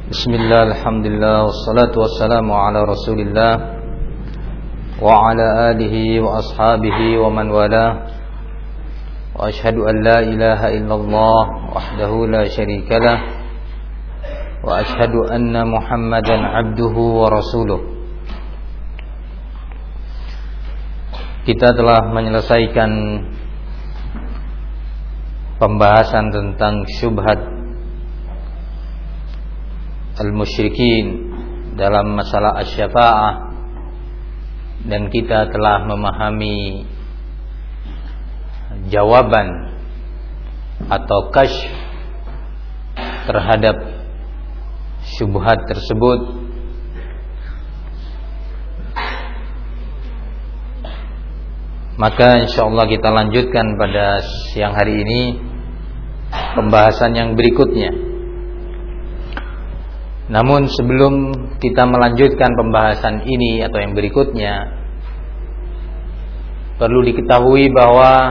Bismillah, alhamdulillah, wassalatu wassalamu ala rasulillah wa ala alihi wa ashabihi wa man wala. Wa ashhadu an la ilaha illallah wahdahu la syarika lah, wa ashhadu anna Muhammadan abduhu wa rasuluh. Kita telah menyelesaikan pembahasan tentang syubhat al-musyrikin dalam masalah asy-syafa'ah, dan kita telah memahami jawaban atau kasyf terhadap syubhat tersebut. Maka insyaallah kita lanjutkan pada siang hari ini pembahasan yang berikutnya. Namun sebelum kita melanjutkan pembahasan ini atau yang berikutnya, perlu diketahui bahwa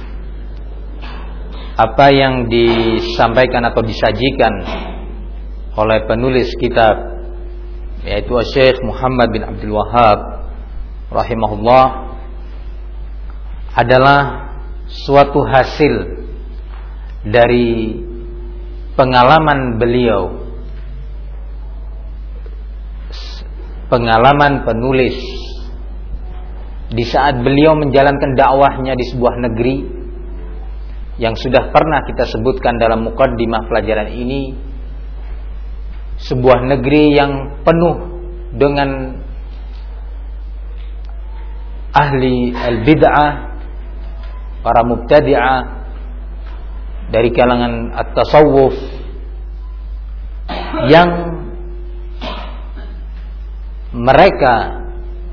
apa yang disampaikan atau disajikan oleh penulis kitab, yaitu Syekh Muhammad bin Abdul Wahhab rahimahullah, adalah suatu hasil dari pengalaman beliau, pengalaman penulis di saat beliau menjalankan dakwahnya di sebuah negeri yang sudah pernah kita sebutkan dalam muqaddimah pelajaran ini, sebuah negeri yang penuh dengan ahli al-bid'ah, para mubtadi'ah dari kalangan at-tasawuf yang mereka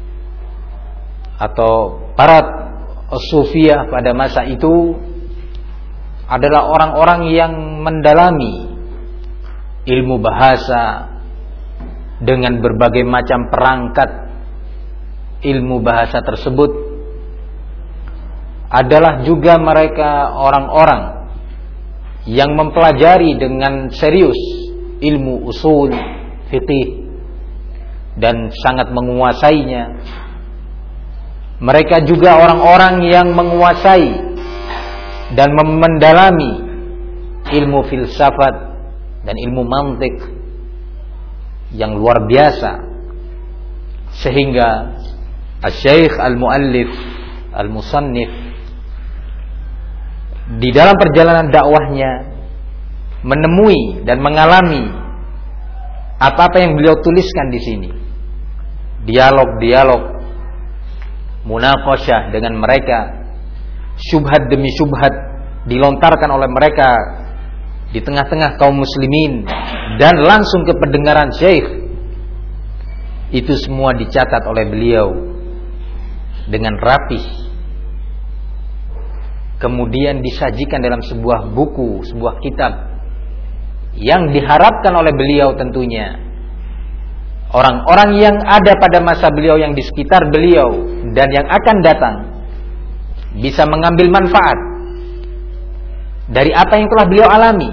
atau para sufiyah pada masa itu adalah orang-orang yang mendalami ilmu bahasa dengan berbagai macam perangkat ilmu bahasa tersebut. Adalah juga mereka orang-orang yang mempelajari dengan serius ilmu usul fiqih dan sangat menguasainya. Mereka juga orang-orang yang menguasai dan mendalami ilmu filsafat dan ilmu mantik yang luar biasa, sehingga Asy-Syaikh al-Muallif al-Musannif di dalam perjalanan dakwahnya menemui dan mengalami apa-apa yang beliau tuliskan di sini. Dialog-dialog, munaqasyah dengan mereka, syubhat demi syubhat dilontarkan oleh mereka di tengah-tengah kaum muslimin dan langsung ke pendengaran syekh. Itu semua dicatat oleh beliau dengan rapih, kemudian disajikan dalam sebuah buku, sebuah kitab yang diharapkan oleh beliau tentunya orang-orang yang ada pada masa beliau, yang di sekitar beliau dan yang akan datang bisa mengambil manfaat dari apa yang telah beliau alami.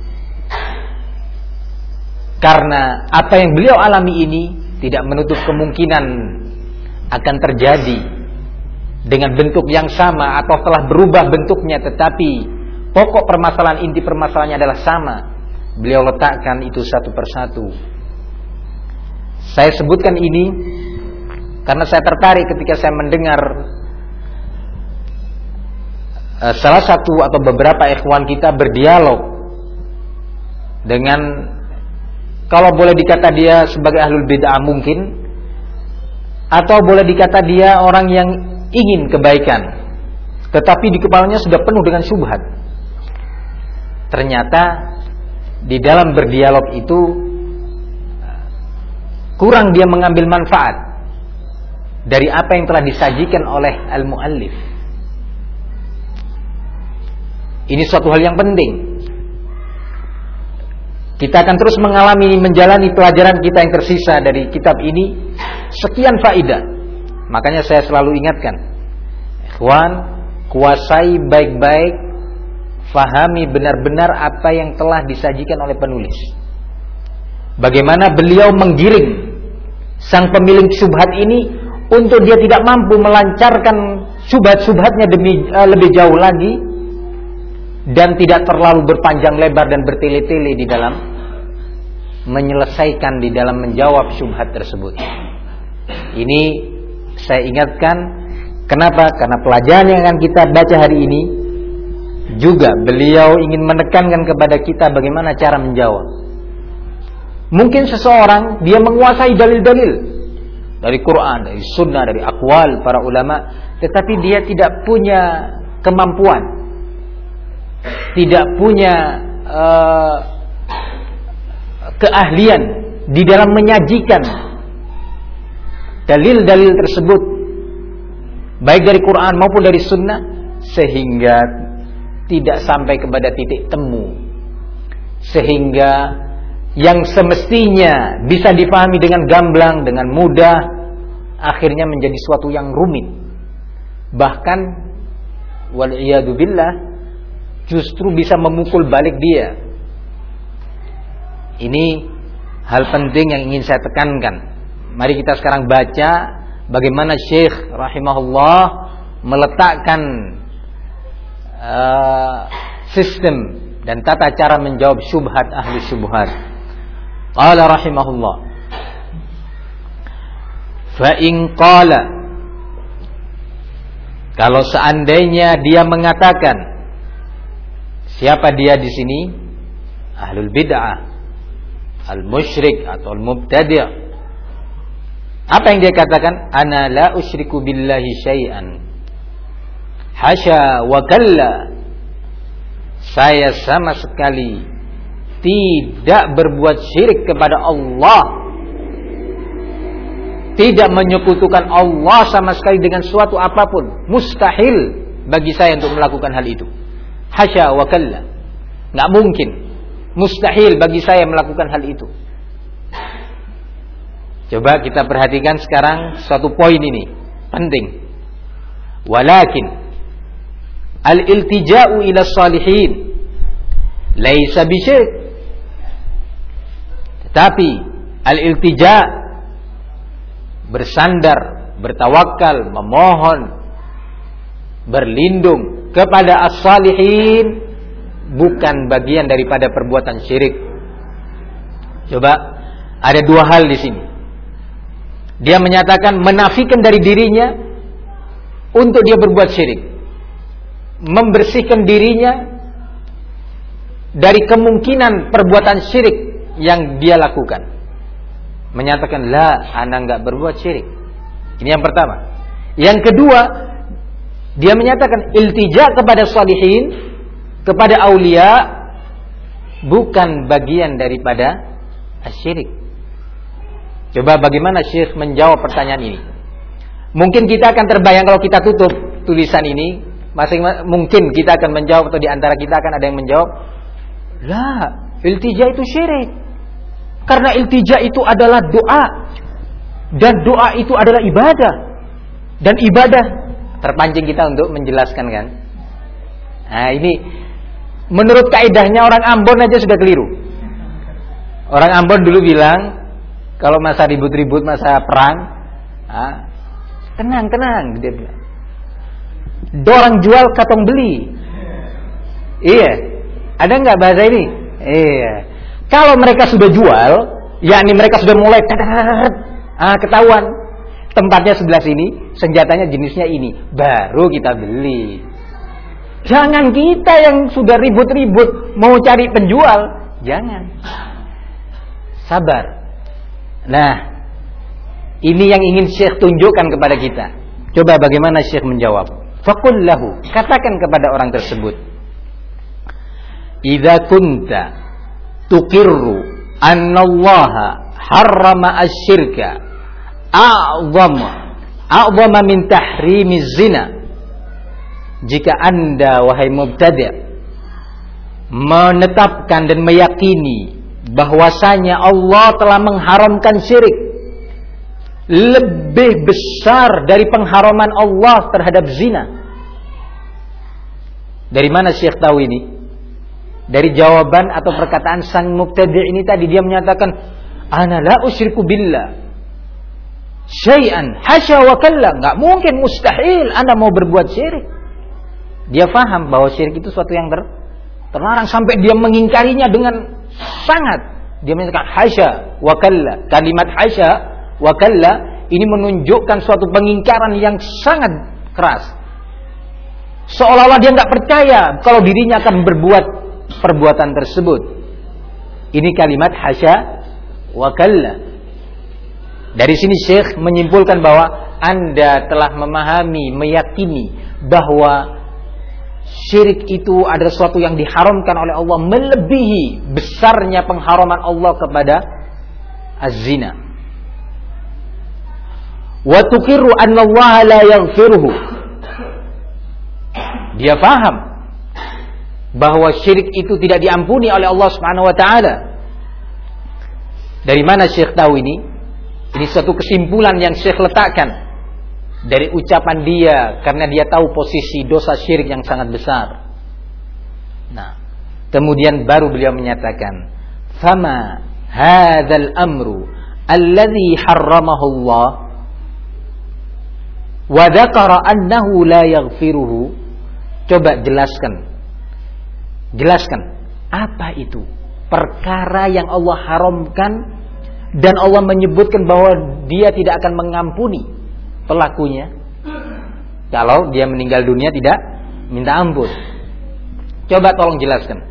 Karena apa yang beliau alami ini tidak menutup kemungkinan akan terjadi dengan bentuk yang sama atau telah berubah bentuknya, tetapi pokok permasalahan, inti permasalahannya adalah sama. Beliau letakkan itu satu persatu. Saya sebutkan ini karena saya tertarik ketika saya mendengar salah satu atau beberapa ikhwan kita berdialog dengan, kalau boleh dikata dia sebagai ahlul bid'ah mungkin, atau boleh dikata dia orang yang ingin kebaikan, tetapi di kepalanya sudah penuh dengan syubhat. Ternyata di dalam berdialog itu kurang dia mengambil manfaat dari apa yang telah disajikan oleh al-muallif. Ini suatu hal yang penting. Kita akan terus menjalani pelajaran kita yang tersisa dari kitab ini. Sekian faedah. Makanya saya selalu ingatkan, ikhwan, kuasai baik-baik, fahami benar-benar apa yang telah disajikan oleh penulis. Bagaimana beliau menggiring sang pemilik syubhat ini untuk dia tidak mampu melancarkan syubhat-syubhatnya lebih jauh lagi, dan tidak terlalu berpanjang lebar dan bertele-tele di dalam menyelesaikan, di dalam menjawab syubhat tersebut. Ini saya ingatkan, kenapa? Karena pelajaran yang akan kita baca hari ini juga beliau ingin menekankan kepada kita bagaimana cara menjawab. Mungkin seseorang dia menguasai dalil-dalil dari Quran, dari Sunnah, dari aqwal para ulama, tetapi dia tidak punya kemampuan, tidak punya keahlian di dalam menyajikan dalil-dalil tersebut, baik dari Quran maupun dari Sunnah, sehingga tidak sampai kepada titik temu, sehingga yang semestinya bisa dipahami dengan gamblang, dengan mudah, akhirnya menjadi suatu yang rumit. Bahkan wal'iyadu billah, justru bisa memukul balik dia. Ini hal penting yang ingin saya tekankan. Mari kita sekarang baca bagaimana Syekh rahimahullah meletakkan sistem dan tata cara menjawab syubhat ahli syubhat. Qala rahimahullah, fa in qala, kalau seandainya dia mengatakan, siapa dia di sini? Ahlul bid'ah, al-musyrik atau al-mubtadi'. Apa yang dia katakan? Ana la usyriku billahi syai'an. Hasya wa kalla. Saya sama sekali tidak berbuat syirik kepada Allah, tidak menyekutukan Allah sama sekali dengan suatu apapun. Mustahil bagi saya untuk melakukan hal itu. Hasya wa kalla. Nggak mungkin, mustahil bagi saya melakukan hal itu. Coba kita perhatikan sekarang suatu poin ini penting. Walakin al-iltija'u ila salihin laisa bisyirik. Tetapi al-iltija', bersandar, bertawakal, memohon, berlindung kepada as-salihin, bukan bagian daripada perbuatan syirik. Coba, ada dua hal di sini. Dia menyatakan menafikan dari dirinya untuk dia berbuat syirik, membersihkan dirinya dari kemungkinan perbuatan syirik yang dia lakukan. Menyatakan la, ana enggak berbuat syirik. Ini yang pertama. Yang kedua, dia menyatakan iltija kepada salihin, kepada aulia, bukan bagian daripada asyirik. Coba bagaimana Syekh menjawab pertanyaan ini? Mungkin kita akan terbayang kalau kita tutup tulisan ini, mungkin kita akan menjawab, atau di antara kita akan ada yang menjawab, la, iltija itu syirik. Karena iltija itu adalah doa, dan doa itu adalah ibadah, dan ibadah, terpancing kita untuk menjelaskan kan. Nah ini menurut kaidahnya orang Ambon aja sudah keliru. Orang Ambon dulu bilang, kalau masa ribut-ribut, masa perang, tenang, dia bilang, dorang jual katong beli. Iya, ada nggak bahasa ini? Iya. Kalau mereka sudah jual, yakni mereka sudah mulai ketahuan tempatnya sebelah sini, senjatanya jenisnya ini, baru kita beli. Jangan kita yang sudah ribut-ribut mau cari penjual, jangan. Sabar. Nah, ini yang ingin Syekh tunjukkan kepada kita. Coba bagaimana Syekh menjawab. Faqul lahu, katakan kepada orang tersebut, idza kunta tuqirru annallaha harrama asy-syirka a'zama min tahrimiz zina. Jika Anda wahai mubtadi' menetapkan dan meyakini bahwasanya Allah telah mengharamkan syirik lebih besar dari pengharaman Allah terhadap zina. Dari mana Syekh tahu ini? Dari jawaban atau perkataan sang mubtadi' ini tadi. Dia menyatakan, Ana la usyriku billah syai'an hasya wa kalla. Enggak mungkin, mustahil Anda mau berbuat syirik. Dia faham bahwa syirik itu suatu yang terlarang sampai dia mengingkarinya dengan sangat. Dia mengatakan hasya wa kalla. Kalimat hasya wa kalla ini menunjukkan suatu pengingkaran yang sangat keras. Seolah-olah dia enggak percaya kalau dirinya akan berbuat perbuatan tersebut. Ini kalimat hasya wa kalla. Dari sini Syekh menyimpulkan bahwa Anda telah memahami, meyakini bahwa syirik itu adalah sesuatu yang diharamkan oleh Allah, melebihi besarnya pengharaman Allah kepada az-zina. Wa tuqirru anna Allah la yaghfiruhu. Dia paham bahwa syirik itu tidak diampuni oleh Allah Subhanahu wa taala. Dari mana Syekh tahu ini? Ini suatu kesimpulan yang Syekh letakkan dari ucapan dia, karena dia tahu posisi dosa syirik yang sangat besar. Nah, kemudian baru beliau menyatakan, "Fama hadzal amru alladhi harramahu Allah wa dzakara annahu la yaghfiruhu." Coba jelaskan apa itu perkara yang Allah haramkan dan Allah menyebutkan bahwa dia tidak akan mengampuni pelakunya kalau dia meninggal dunia tidak minta ampun. Coba tolong jelaskan.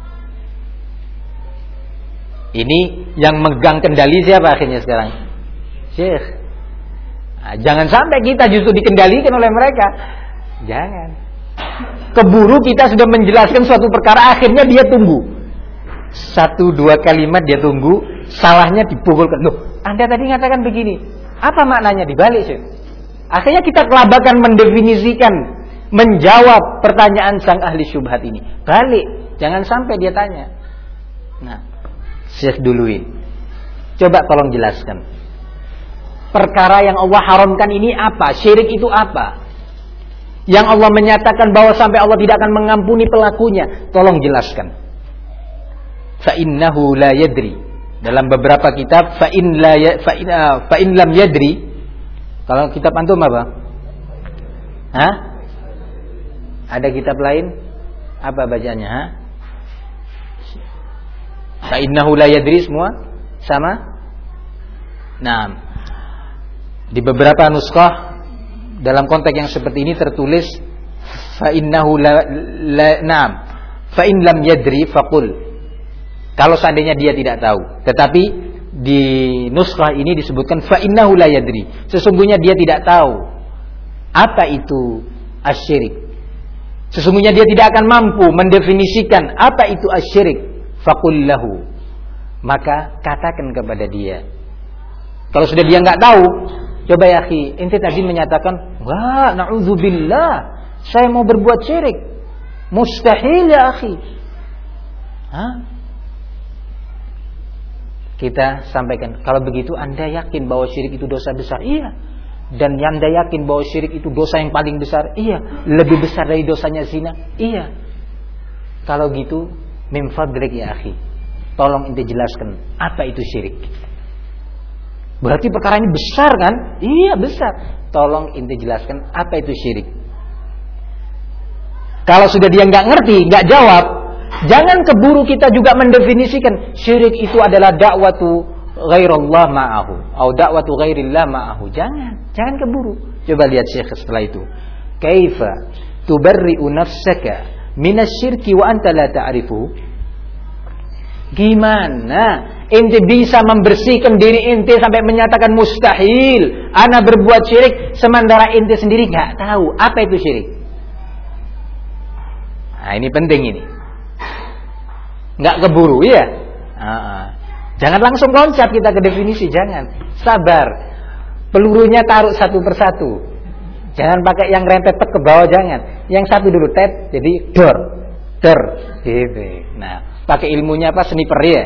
Ini yang megang kendali siapa akhirnya sekarang? Syekh. Nah, jangan sampai kita justru dikendalikan oleh mereka. Jangan. Keburu kita sudah menjelaskan suatu perkara, akhirnya dia tunggu. 1-2 kalimat dia tunggu, salahnya dipukulkan. Loh, Anda tadi mengatakan begini. Apa maknanya? Dibalik, Syekh. Akhirnya kita kelabakan mendefinisikan, menjawab pertanyaan sang ahli syubhat ini. Balik, jangan sampai dia tanya. Nah, Syekh duluin. Coba tolong jelaskan. Perkara yang Allah haramkan ini apa? Syirik itu apa? Yang Allah menyatakan bahwa sampai Allah tidak akan mengampuni pelakunya. Tolong jelaskan. Fa innahu la yadri. Dalam beberapa kitab fa in lam yadri. Kalau kitab antum apa? Hah? Ada kitab lain? Apa bacaannya? Ha? Fa innahu la yadri semua sama? Nah, di beberapa nuskah dalam konteks yang seperti ini tertulis fa innahu fa in lam yadri faqul. Kalau seandainya dia tidak tahu, tetapi di nuskah ini disebutkan fa innahu la yadri. Sesungguhnya dia tidak tahu apa itu asyirik. Sesungguhnya dia tidak akan mampu mendefinisikan apa itu asyirik. Faqul lahu. Maka katakan kepada dia. Kalau sudah dia enggak tahu, coba ya akhi, ente tadi menyatakan, "Wah, na'udzubillah, saya mau berbuat syirik." Mustahil ya akhi. Hah? Kita sampaikan, kalau begitu Anda yakin bahwa syirik itu dosa besar? Iya. Dan Anda yakin bahwa syirik itu dosa yang paling besar? Iya. Lebih besar dari dosanya zina? Iya. Kalau gitu, min fadlik ya akhi, tolong ente jelaskan apa itu syirik. Berarti perkara ini besar kan? Iya besar. Tolong ente jelaskan apa itu syirik. Kalau sudah dia nggak ngerti, nggak jawab, jangan keburu kita juga mendefinisikan syirik itu adalah dakwatu ghairallah ma'ahu atau dakwatu ghairillah ma'ahu. Jangan keburu. Coba lihat Syekh setelah itu. Kaifa tubarri'u nafsaka minasyirki wa anta la ta'rifu? Gimana ente bisa membersihkan diri ente sampai menyatakan mustahil ana berbuat syirik sementara ente sendiri nggak tahu apa itu syirik? Nah, ini penting ini. Nggak keburu ya. Jangan langsung loncat kita ke definisi, jangan. Sabar. Pelurunya taruh satu persatu. Jangan pakai yang rempet ke bawah, jangan. Yang satu dulu tet, jadi dor gitu. Nah, pakai ilmunya apa? Sniper ya.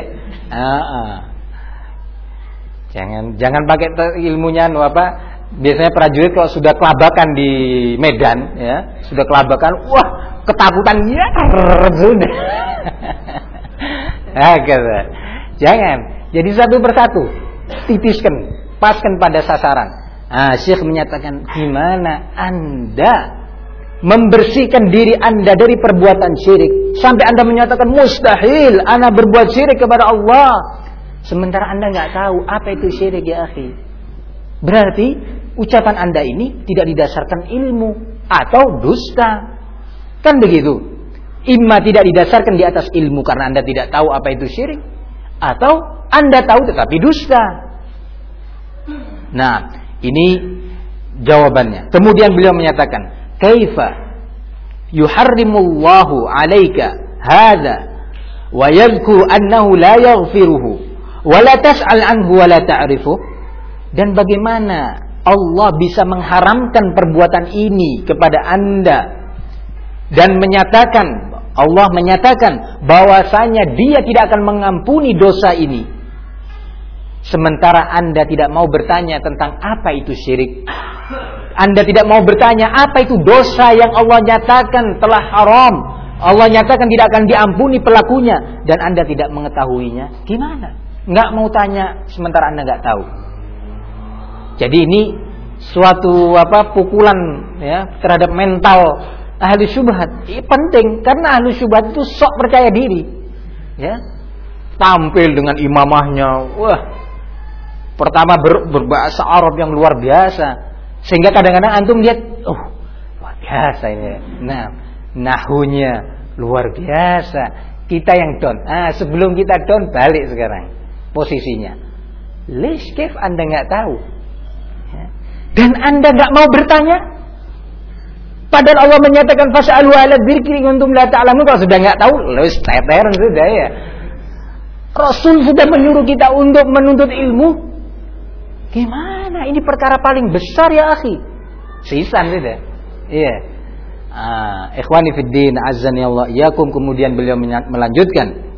Jangan pakai ilmunya apa? Biasanya prajurit kalau sudah kelabakan di medan ya, sudah kelabakan, wah, ketakutan ya, sudah. Jangan. Jadi satu persatu titiskan, paskan pada sasaran. Syekh menyatakan, gimana Anda membersihkan diri Anda dari perbuatan syirik sampai Anda menyatakan mustahil Anda berbuat syirik kepada Allah, sementara Anda nggak tahu apa itu syirik ya akhi. Berarti ucapan Anda ini tidak didasarkan ilmu atau dusta. Kan begitu. Imma tidak didasarkan di atas ilmu karena Anda tidak tahu apa itu syirik, atau Anda tahu tetapi dusta. Nah, ini jawabannya. Kemudian beliau menyatakan, kaifa yuharrimullahu 'alaika hadza wa yadhkuru annahu la yaghfiruhu wa la tas'al anhu wa la ta'rifu. Dan bagaimana Allah bisa mengharamkan perbuatan ini kepada Anda dan Allah menyatakan bahwasanya Dia tidak akan mengampuni dosa ini, sementara Anda tidak mau bertanya tentang apa itu syirik. Anda tidak mau bertanya apa itu dosa yang Allah nyatakan telah haram, Allah nyatakan tidak akan diampuni pelakunya, dan Anda tidak mengetahuinya. Gimana? Nggak mau tanya sementara Anda nggak tahu. Jadi ini suatu pukulan ya terhadap mental ahli syubhat. Ini penting karena ahli syubhat itu sok percaya diri, ya, tampil dengan imamahnya, wah, pertama berbahasa Arab yang luar biasa, sehingga kadang-kadang antum lihat, luar biasa ini. Nah, nahunya luar biasa. Kita yang down. Sebelum kita down, balik sekarang posisinya. Lish kif Anda nggak tahu, ya. Dan Anda nggak mau bertanya. Padahal Allah menyatakan fas'alu ala dzikri kuntum la ta'lamun. Kalau sudah enggak tahu, lewis teteran sudah ya. Rasul sudah menyuruh kita untuk menuntut ilmu. Gimana? Ini perkara paling besar ya akhi. Sisan sudah. Iya. Ikhwani fid din, azzani Allah iyyakum. Kemudian beliau melanjutkan,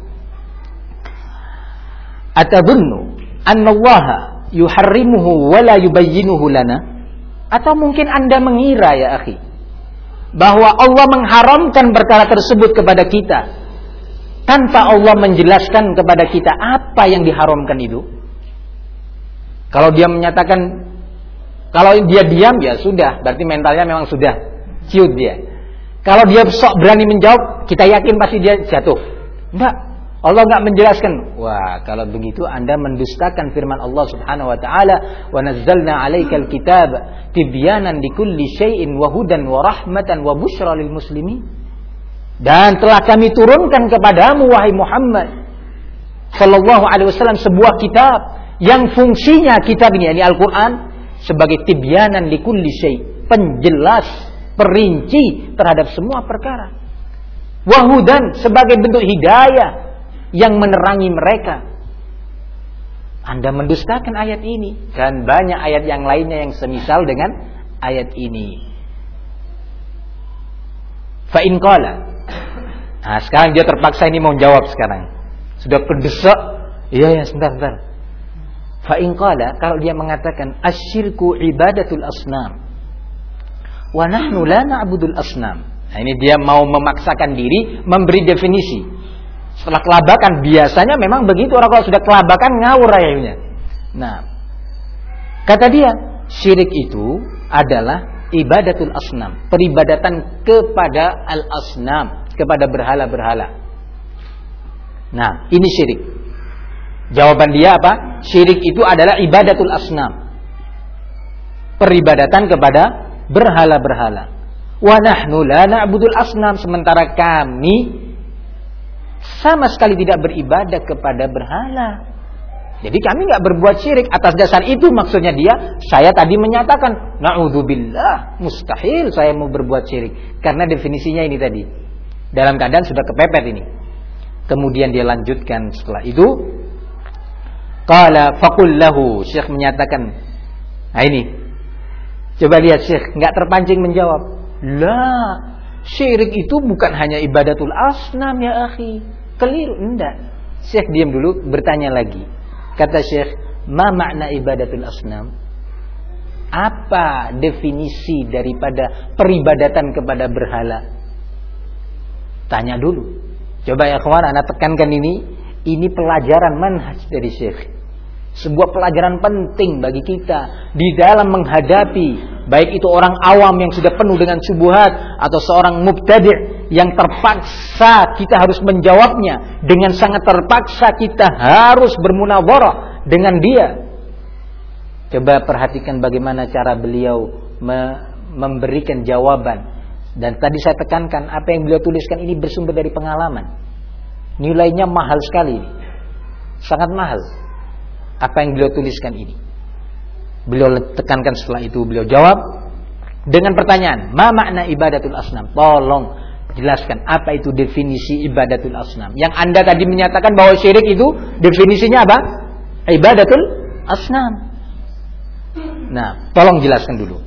atadunnu annallaha yuharrimuhu wa la yubayyinuhu lana? Atau mungkin Anda mengira ya akhi bahwa Allah mengharamkan perkara tersebut kepada kita tanpa Allah menjelaskan kepada kita apa yang diharamkan itu. Kalau dia menyatakan, kalau dia diam ya sudah, berarti mentalnya memang sudah ciut dia. Kalau dia sok berani menjawab, kita yakin pasti dia jatuh. Enggak, Allah enggak menjelaskan. Wah, kalau begitu Anda mendustakan firman Allah Subhanahu wa taala, "Wa nazzalna 'alaikal kitaba tibyanan likulli syai'in wa hudan wa rahmatan wa busyra lil muslimin." Dan telah kami turunkan kepadamu wahai Muhammad sallallahu alaihi wasallam sebuah kitab yang fungsinya kitab ini, yakni Al-Qur'an, sebagai tibyanan likulli syai', penjelas, perinci terhadap semua perkara. Wa hudan, sebagai bentuk hidayah yang menerangi mereka. Anda mendustakan ayat ini dan banyak ayat yang lainnya yang semisal dengan ayat ini. Fa in qala. Nah, sekarang dia terpaksa ini mau jawab sekarang. Sudah berdesak. Iya, sebentar. Fa in qala, kalau dia mengatakan asyirku ibadatul asnam wa nahnu la na'budul asnam. Nah, ini dia mau memaksakan diri memberi definisi. Setelah kelabakan, biasanya memang begitu, orang kalau sudah kelabakan ngawur akhirnya. Nah, kata dia, syirik itu adalah ibadatul asnam, peribadatan kepada al-asnam, kepada berhala-berhala. Nah, ini syirik. Jawaban dia apa? Syirik itu adalah ibadatul asnam, peribadatan kepada berhala-berhala. Wa nahnu la na'budul asnam, sementara kami sama sekali tidak beribadah kepada berhala. Jadi kami nggak berbuat syirik. Atas dasar itu maksudnya dia, saya tadi menyatakan na'udzubillah, mustahil saya mau berbuat syirik, karena definisinya ini tadi. Dalam keadaan sudah kepepet ini. Kemudian dia lanjutkan setelah itu, qala faqul lahu, Syekh menyatakan. Nah ini, coba lihat Syekh nggak terpancing menjawab. Lah, syirik itu bukan hanya ibadatul asnam ya akhi. Keliru, enggak. Syekh diam dulu, bertanya lagi. Kata Syekh, ma makna ibadatul asnam? Apa definisi daripada peribadatan kepada berhala? Tanya dulu. Coba ya kawan, anak tekankan ini. Ini pelajaran manhaj dari Syekh. Sebuah pelajaran penting bagi kita di dalam menghadapi baik itu orang awam yang sudah penuh dengan syubhat atau seorang mubtadi' yang terpaksa kita harus menjawabnya dengan sangat terpaksa kita harus bermunadharah dengan dia. Coba perhatikan bagaimana cara beliau memberikan jawaban. Dan tadi saya tekankan apa yang beliau tuliskan ini bersumber dari pengalaman. Nilainya mahal sekali, sangat mahal. Apa yang beliau tuliskan ini, beliau tekankan. Setelah itu beliau jawab dengan pertanyaan, ma makna ibadatul asnam? Tolong jelaskan apa itu definisi ibadatul asnam. Yang Anda tadi menyatakan bahwa syirik itu definisinya apa? Ibadatul asnam. Nah, tolong jelaskan dulu.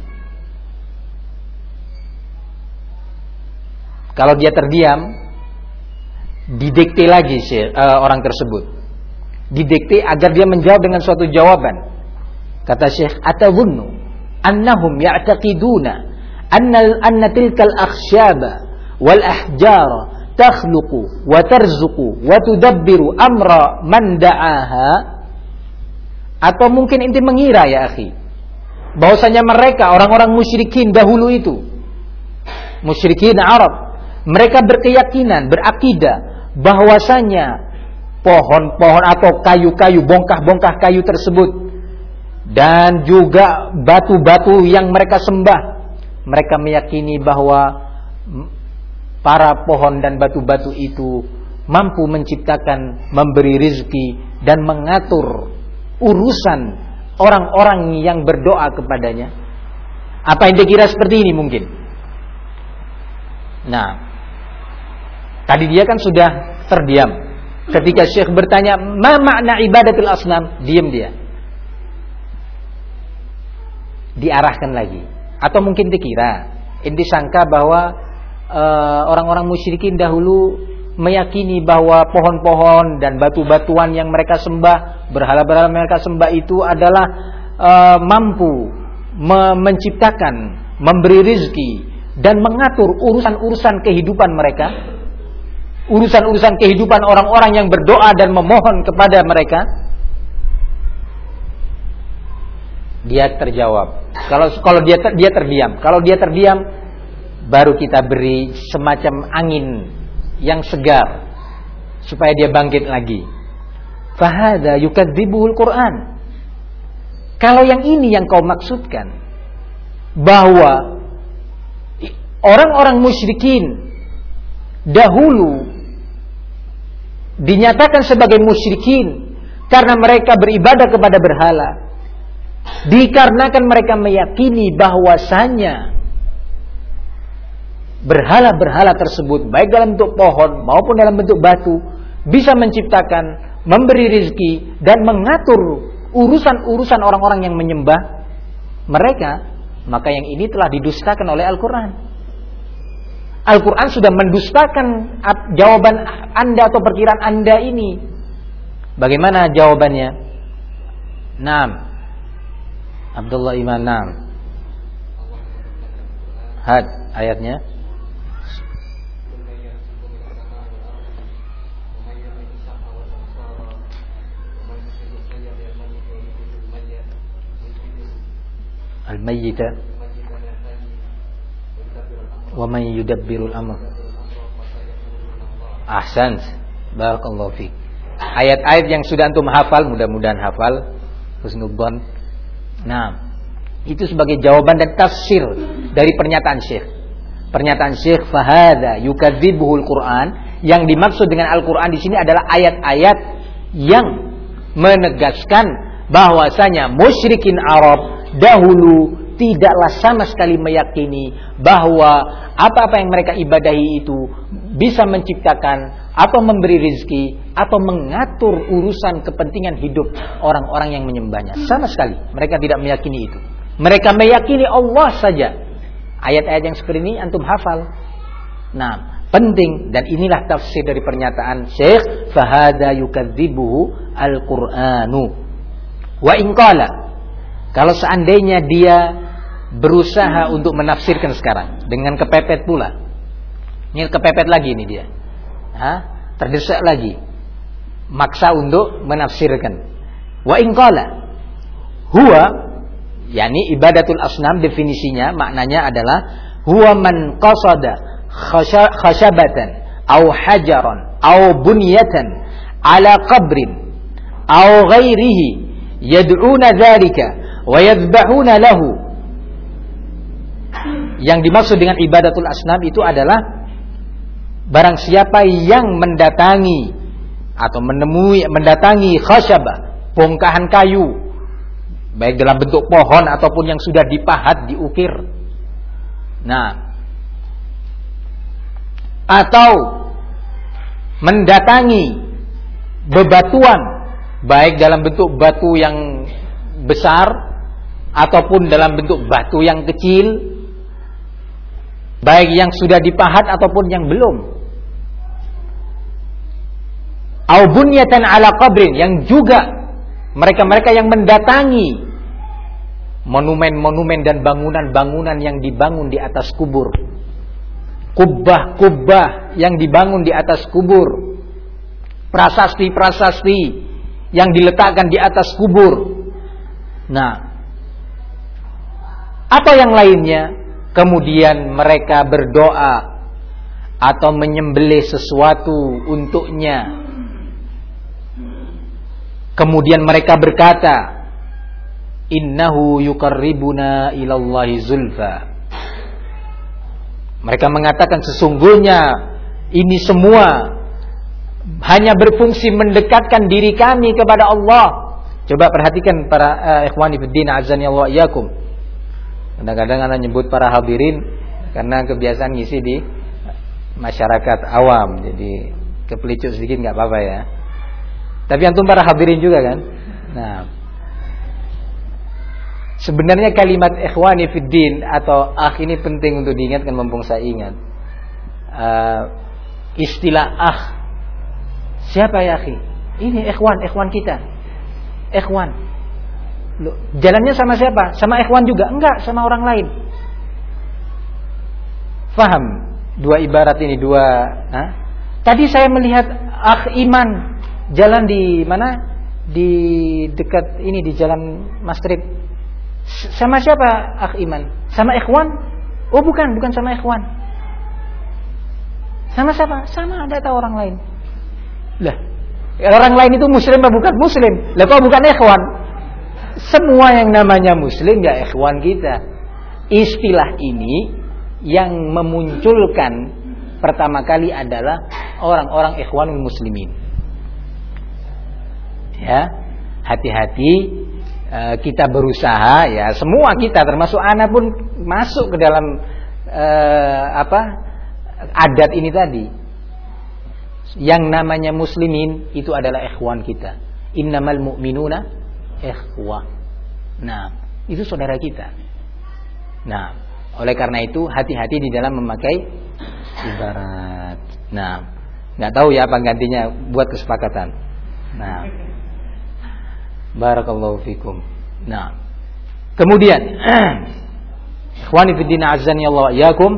Kalau dia terdiam, didikte lagi orang tersebut. Didikte agar dia menjawab dengan suatu jawaban. Kata Syekh, atadhunnu annahum ya'taqiduna anna tilkal akhsyaba wal ahjara takhluqu wa tarzuqu wa tudabbiru amra man da'aha? Atau mungkin inti mengira ya akhi, bahwasanya mereka orang-orang musyrikin dahulu itu, musyrikin Arab, mereka berkeyakinan, berakidah bahwasanya pohon-pohon atau kayu-kayu, bongkah-bongkah kayu tersebut dan juga batu-batu yang mereka sembah, mereka meyakini bahwa para pohon dan batu-batu itu mampu menciptakan, memberi rizki dan mengatur urusan orang-orang yang berdoa kepadanya. Apa yang dikira seperti ini mungkin? Nah, tadi dia kan sudah terdiam. Ketika Syekh bertanya, ma makna ibadatul asnam? Diam dia. Diarahkan lagi. Atau mungkin dikira, inti sangka bahwa orang-orang musyrikin dahulu meyakini bahwa pohon-pohon dan batu-batuan yang mereka sembah, berhala-berhala mereka sembah itu adalah mampu menciptakan, memberi rizki dan mengatur urusan-urusan kehidupan mereka, urusan-urusan kehidupan orang-orang yang berdoa dan memohon kepada mereka. Dia terjawab. Kalau dia terdiam. Kalau dia terdiam, baru kita beri semacam angin yang segar supaya dia bangkit lagi. Fahada yukadzibuhul Quran. Kalau yang ini yang kau maksudkan, bahwa orang-orang musyrikin dahulu dinyatakan sebagai musyrikin karena mereka beribadah kepada berhala, dikarenakan mereka meyakini bahwasanya berhala-berhala tersebut baik dalam bentuk pohon maupun dalam bentuk batu bisa menciptakan, memberi rizki dan mengatur urusan-urusan orang-orang yang menyembah mereka. Maka yang ini telah didustakan oleh Al-Quran. Al-Quran sudah mendustakan jawaban Anda atau perkiraan Anda ini. Bagaimana jawabannya? Naam. Abdullah Iman, naam. Had ayatnya. Al-mayyita wa man yudabbirul amr. Ahsant, barakallahu fiik. Ayat-ayat yang sudah antum hafal, mudah-mudahan hafal, husnudzon. Nah, itu sebagai jawaban dan tafsir dari pernyataan Syekh. Pernyataan Syekh, fahada yukadzibuhul Quran. Yang dimaksud dengan Al-Quran di sini adalah ayat-ayat yang menegaskan bahwasanya musyrikin Arab dahulu tidaklah sama sekali meyakini bahwa apa-apa yang mereka ibadahi itu bisa menciptakan atau memberi rizki atau mengatur urusan kepentingan hidup orang-orang yang menyembahnya. Sama sekali mereka tidak meyakini itu. Mereka meyakini Allah saja. Ayat-ayat yang seperti ini antum hafal. Nah, penting, dan inilah tafsir dari pernyataan Syekh, fahada yukadzibuhu al-Qur'anu wa in qala. Kalau seandainya dia berusaha untuk menafsirkan sekarang dengan kepepet pula. Ini kepepet lagi ini dia. Terdesak lagi. maksa untuk menafsirkan. Wa in qala huwa, yakni ibadatul asnam definisinya maknanya adalah huwa man qasada khashabatan aw hajaran aw bunyatan ala qabrin aw ghairihi yad'una dzalika wa yadhbahuna lahu. Yang dimaksud dengan ibadatul asnam itu adalah barang siapa yang mendatangi atau mendatangi khasyabah, bongkahan kayu, baik dalam bentuk pohon ataupun yang sudah dipahat, diukir. Nah, atau mendatangi bebatuan, baik dalam bentuk batu yang besar ataupun dalam bentuk batu yang kecil, baik yang sudah dipahat ataupun yang belum. Au bunyatan ala qabrin, yang juga mereka-mereka yang mendatangi monumen-monumen dan bangunan-bangunan yang dibangun di atas kubur, kubah-kubah yang dibangun di atas kubur, prasasti-prasasti yang diletakkan di atas kubur. Nah, atau yang lainnya, kemudian mereka berdoa atau menyembelih sesuatu untuknya. Kemudian mereka berkata, innahu yuqarribuna ilallahi zulfa. Mereka mengatakan sesungguhnya ini semua hanya berfungsi mendekatkan diri kami kepada Allah. Coba perhatikan para ikhwani fiddin azani Allah iyyakum. Kadang-kadang anak nyebut para hadirin karena kebiasaan ngisi di masyarakat awam, jadi kepelicuk sedikit nggak apa-apa ya. Tapi antum para hadirin juga kan. Nah, sebenarnya kalimat ikhwani fiddin atau akh ini penting untuk diingatkan, mumpung saya ingat. Istilah akh, siapa ya akhi? Ini ikhwan kita. Ikhwan. Loh, jalannya sama siapa? Sama ikhwan juga? Enggak, sama orang lain. Faham? Dua ibarat ini, dua. Tadi saya melihat akh iman jalan di mana? Di dekat ini, di jalan Mastrip. Sama siapa akh iman? Sama ikhwan? Oh bukan sama ikhwan. Sama siapa? Sama, ada tahu orang lain. Lah, orang lain itu muslim apa bukan muslim? Lah kok bukan ikhwan? Semua yang namanya muslim ya ikhwan kita. Istilah ini yang memunculkan pertama kali adalah orang-orang ikhwanul muslimin. Ya, hati-hati, kita berusaha ya, semua kita termasuk anak pun masuk ke dalam adat ini tadi. Yang namanya muslimin itu adalah ikhwan kita. Innamal mu'minuna ikhwah. Nah, itu saudara kita. Nah, oleh karena itu hati-hati di dalam memakai ibarat. Nah, nggak tahu ya apa gantinya buat kesepakatan. Nah, barakallahu fikum. Nah, kemudian ikhwani fiddin azani Allah iyakum,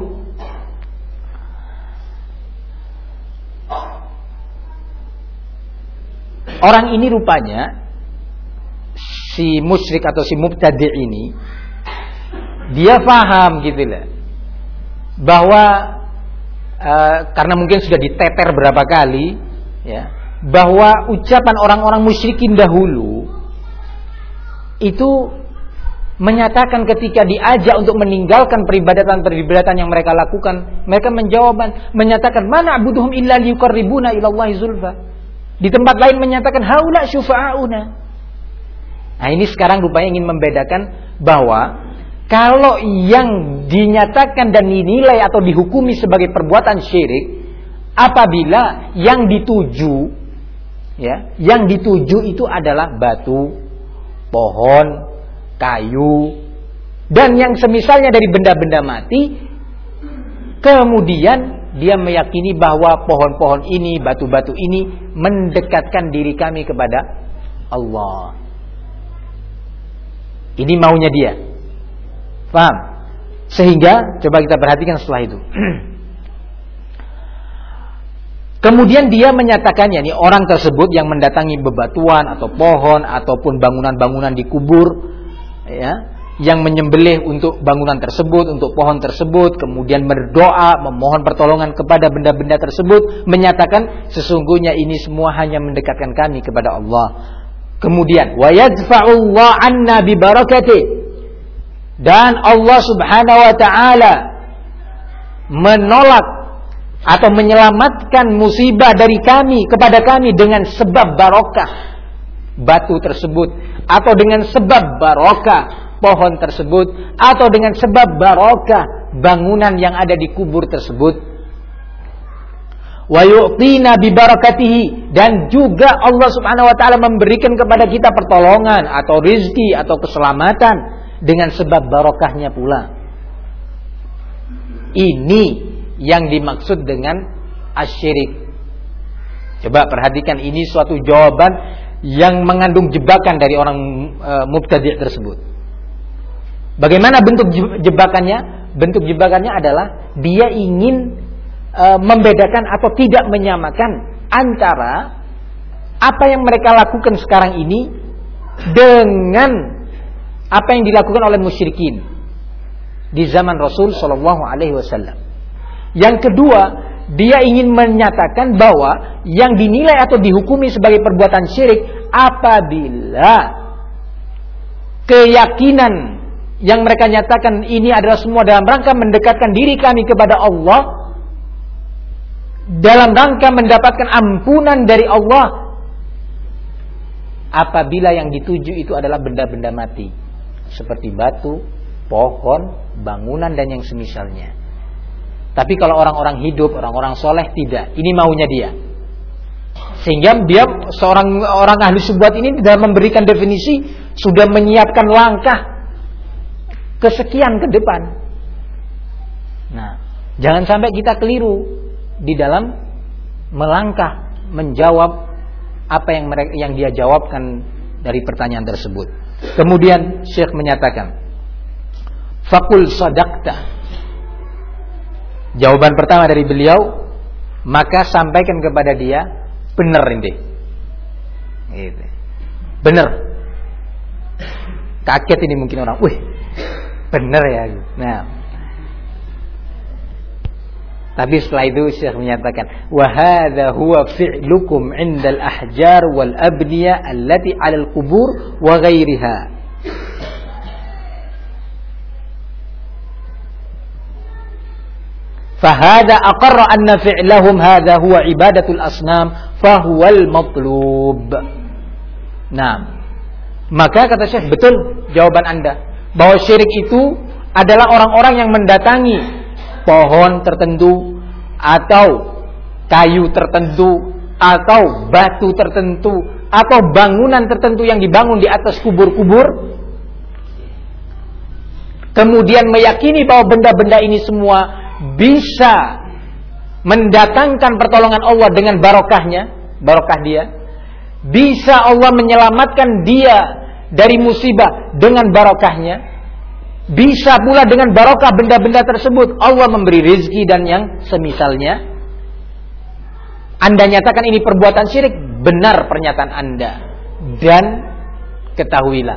orang ini rupanya si musyrik atau si mubtadi' ini dia paham gitu lah bahwa karena mungkin sudah diteter berapa kali ya, bahwa ucapan orang-orang musyrikin dahulu itu menyatakan ketika diajak untuk meninggalkan peribadatan-peribadatan yang mereka lakukan, mereka menyatakan mana abuduhum illa liyuqarribuna ilallahi zulfa. Di tempat lain menyatakan haula syufa'auna. Nah, ini sekarang rupanya ingin membedakan bahwa kalau yang dinyatakan dan dinilai atau dihukumi sebagai perbuatan syirik, apabila yang dituju ya, yang dituju itu adalah batu, pohon, kayu, dan yang semisalnya dari benda-benda mati, kemudian dia meyakini bahwa pohon-pohon ini, batu-batu ini mendekatkan diri kami kepada Allah. Ini maunya dia. Paham? Sehingga coba kita perhatikan setelah itu. Kemudian dia menyatakannya, nih orang tersebut yang mendatangi bebatuan atau pohon ataupun bangunan-bangunan di kubur, ya, yang menyembelih untuk bangunan tersebut, untuk pohon tersebut, kemudian berdoa, memohon pertolongan kepada benda-benda tersebut, menyatakan sesungguhnya ini semua hanya mendekatkan kami kepada Allah. Kemudian wa yadfa'ullahu 'anna bi barakati, dan Allah Subhanahu wa taala menolak atau menyelamatkan musibah dari kami kepada kami dengan sebab barokah batu tersebut, atau dengan sebab barokah pohon tersebut, atau dengan sebab barokah bangunan yang ada di kubur tersebut. Wa yu'tina bi barakatihi, dan juga Allah Subhanahu wa taala memberikan kepada kita pertolongan atau rizki atau keselamatan dengan sebab barokahnya pula. Ini yang dimaksud dengan asyirik. Coba perhatikan, ini suatu jawaban yang mengandung jebakan dari orang mubtadi' tersebut. Bagaimana bentuk jebakannya? Bentuk jebakannya adalah dia ingin membedakan atau tidak menyamakan antara apa yang mereka lakukan sekarang ini dengan apa yang dilakukan oleh musyrikin di zaman Rasul Shallallahu Alaihi Wasallam. Yang kedua, dia ingin menyatakan bahwa yang dinilai atau dihukumi sebagai perbuatan syirik apabila keyakinan yang mereka nyatakan ini adalah semua dalam rangka mendekatkan diri kami kepada Allah, dalam rangka mendapatkan ampunan dari Allah, apabila yang dituju itu adalah benda-benda mati seperti batu, pohon, bangunan dan yang semisalnya. Tapi kalau orang-orang hidup, orang-orang soleh tidak. Ini maunya dia. Sehingga dia orang ahli syubhat ini dalam memberikan definisi sudah menyiapkan langkah kesekian ke depan. Nah, jangan sampai kita keliru di dalam melangkah menjawab apa yang dia jawabkan dari pertanyaan tersebut. Kemudian Syekh menyatakan, "Faqul sadaqta." Jawaban pertama dari beliau, maka sampaikan kepada dia, benar ini. Gitu. Benar. Kaget ini mungkin orang, wih, benar ya. Nah, tapi setelah itu Syekh menyatakan, wa hadza huwa fi'lukum 'inda al-ahjar wal abniya allati 'ala al-qubur wa ghairiha. Fahada aqarra anna fi'lahum hadha huwa ibadatul asnam fahuwal matlub. Nah, maka kata Syekh, betul jawaban Anda bahwa syirik itu adalah orang-orang yang mendatangi pohon tertentu atau kayu tertentu atau batu tertentu atau bangunan tertentu yang dibangun di atas kubur-kubur, kemudian meyakini bahwa benda-benda ini semua bisa mendatangkan pertolongan Allah dengan barokahnya, barokah dia. Bisa Allah menyelamatkan dia dari musibah dengan barokahnya. Bisa pula dengan barokah benda-benda tersebut Allah memberi rezeki dan yang semisalnya. Anda nyatakan ini perbuatan syirik, benar pernyataan Anda. Dan ketahuilah,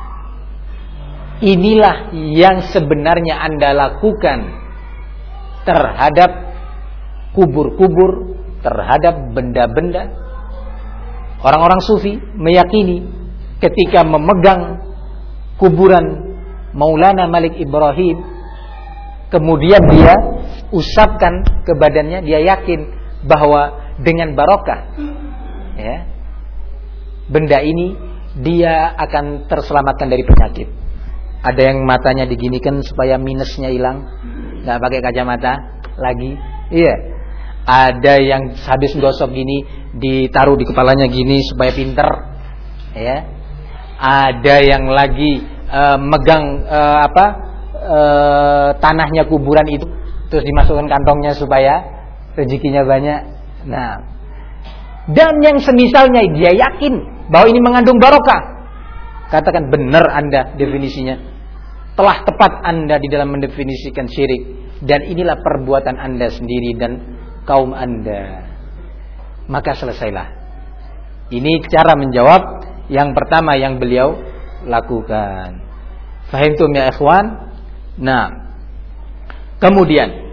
inilah yang sebenarnya Anda lakukan terhadap kubur-kubur, terhadap benda-benda. Orang-orang sufi meyakini ketika memegang kuburan Maulana Malik Ibrahim, kemudian dia usapkan ke badannya, dia yakin bahwa dengan barokah ya, benda ini dia akan terselamatkan dari penyakit. Ada yang matanya diginikan supaya minusnya hilang, nggak pakai kacamata lagi. Iya. Ada yang habis gosok gini ditaruh di kepalanya gini supaya pinter. Ya. Ada yang lagi megang tanahnya kuburan itu terus dimasukkan kantongnya supaya rezekinya banyak. Nah, dan yang semisalnya dia yakin bahwa ini mengandung barokah. Katakan benar Anda definisinya. Telah tepat Anda di dalam mendefinisikan syirik. Dan inilah perbuatan Anda sendiri dan kaum Anda. maka selesailah. Ini cara menjawab yang pertama yang beliau lakukan. Fahimtum ya ikhwan? Nah, kemudian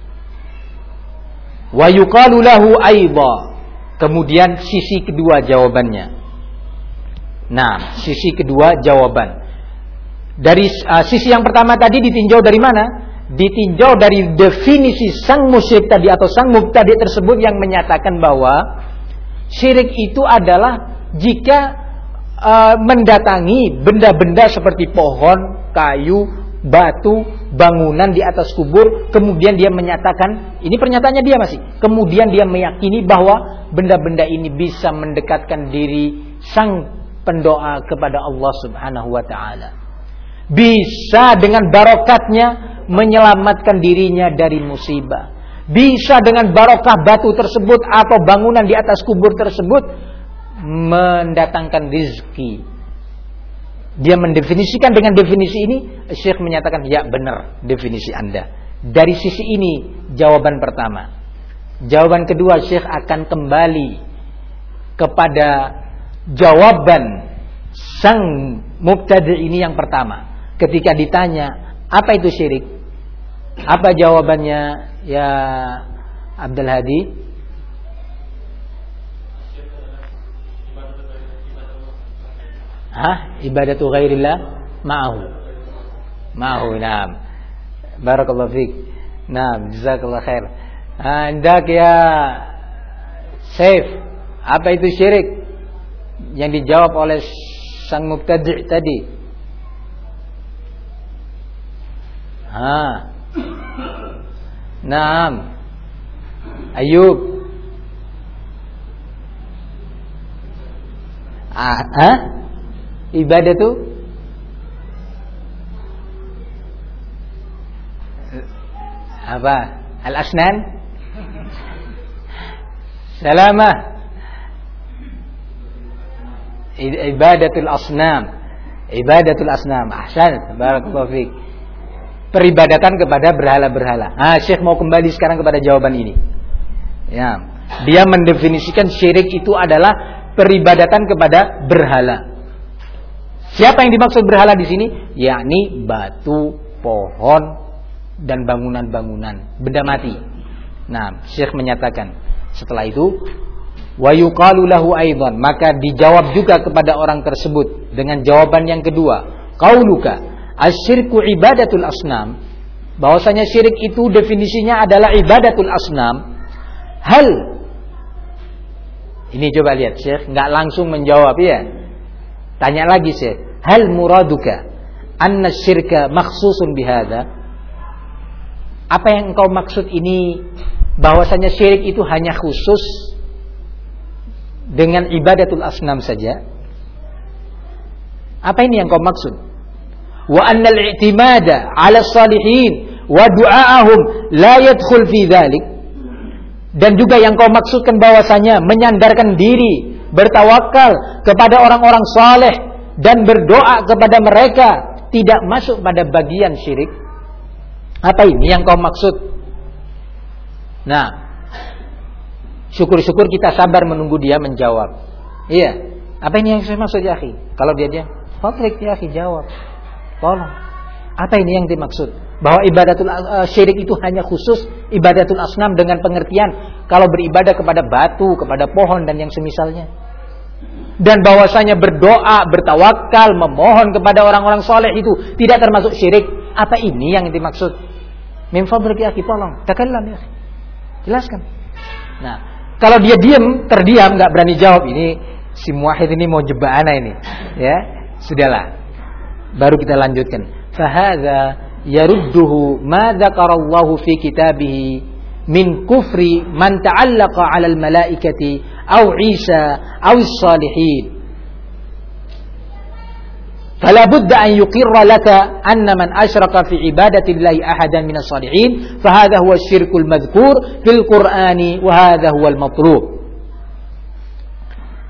wa yuqalu lahu aidha. Kemudian sisi kedua jawabannya. Nah, sisi kedua jawaban. Dari sisi yang pertama tadi ditinjau dari mana? Ditinjau dari definisi sang musyrik tadi atau sang mubtadi tersebut yang menyatakan bahwa syirik itu adalah jika mendatangi benda-benda seperti pohon, kayu, batu, bangunan di atas kubur, kemudian dia menyatakan, ini pernyataannya dia masih, kemudian dia meyakini bahwa benda-benda ini bisa mendekatkan diri sang pendoa kepada Allah Subhanahu wa taala. Bisa dengan barokatnya menyelamatkan dirinya dari musibah. Bisa dengan barokah batu tersebut atau bangunan di atas kubur tersebut mendatangkan rizki. Dia mendefinisikan dengan definisi ini. Syekh menyatakan, ya benar definisi Anda. Dari sisi ini jawaban pertama. Jawaban kedua, Syekh akan kembali kepada jawaban sang mubtadi ini yang pertama. Ketika ditanya, apa itu syirik? Apa jawabannya ya Abdul Hadi? Ibadatu ghairillah ma'ahu. Naam. Barakallahu fiik. Naam, jazakallahu khair. Hendak ya Saif, apa itu syirik? Yang dijawab oleh sang mubtadi' tadi. Naam. Ayub. Ibadah itu apa? Al-asnan? Salamah. Ibadatul asnam. Ibadatul asnam. Ahsan. Barakallahu fiik. Peribadatan kepada berhala-berhala. Syekh mau kembali sekarang kepada jawaban ini. Ya, dia mendefinisikan syirik itu adalah peribadatan kepada berhala. Siapa yang dimaksud berhala di sini? Yakni batu, pohon, dan bangunan-bangunan, benda mati. Nah, Syekh menyatakan setelah itu, wa yuqalu lahu aidan, maka dijawab juga kepada orang tersebut dengan jawaban yang kedua. Qauluka asyirku ibadatul asnam, bahwasanya syirik itu definisinya adalah ibadatul asnam. Hal, ini coba lihat Syekh nggak langsung menjawab ya. Tanya lagi Syekh, hal muraduka anna syirka makhsusun bihadza? Apa yang engkau maksud ini bahwasanya syirik itu hanya khusus dengan ibadatul asnam saja? Apa ini yang kau maksud? Wa annal i'timada 'ala salihin wa du'aahum la yadkhul fi dzalik. Dan juga yang kau maksudkan bahwasanya menyandarkan diri, bertawakal kepada orang-orang saleh dan berdoa kepada mereka tidak masuk pada bagian syirik. Apa ini yang kau maksud? Nah, syukur-syukur kita sabar menunggu dia menjawab. Iya, apa ini yang saya maksud ya akhi? Kalau dia fadlik ya akhi, jawab. Tolong. Apa ini yang dimaksud? Bahwa ibadatul syirik itu hanya khusus ibadatul asnam dengan pengertian kalau beribadah kepada batu, kepada pohon dan yang semisalnya. Dan bahwasanya berdoa, bertawakal, memohon kepada orang-orang soleh itu tidak termasuk syirik. Apa ini yang dimaksud? Min fadlik ya akhi, tolong. Takallam ya akhi. Jelaskan. Nah, kalau dia terdiam, enggak berani jawab, ini si muwahhid ini mau jebak ana ini. Ya, sudahlah. Baru kita lanjutkan. Fahadza yarudduhu ma dzakarallahu fi kitabih min kufri man ta'allaqa 'alal malaikati aw Isa aw as-salihin. Fala budda an yuqirra laka anna man asyraka fi ibadati llahi ahadan min as-salihin fa hadha huwa asy-syirkul madhkur fil Qur'ani wa hadha huwa al-matlub.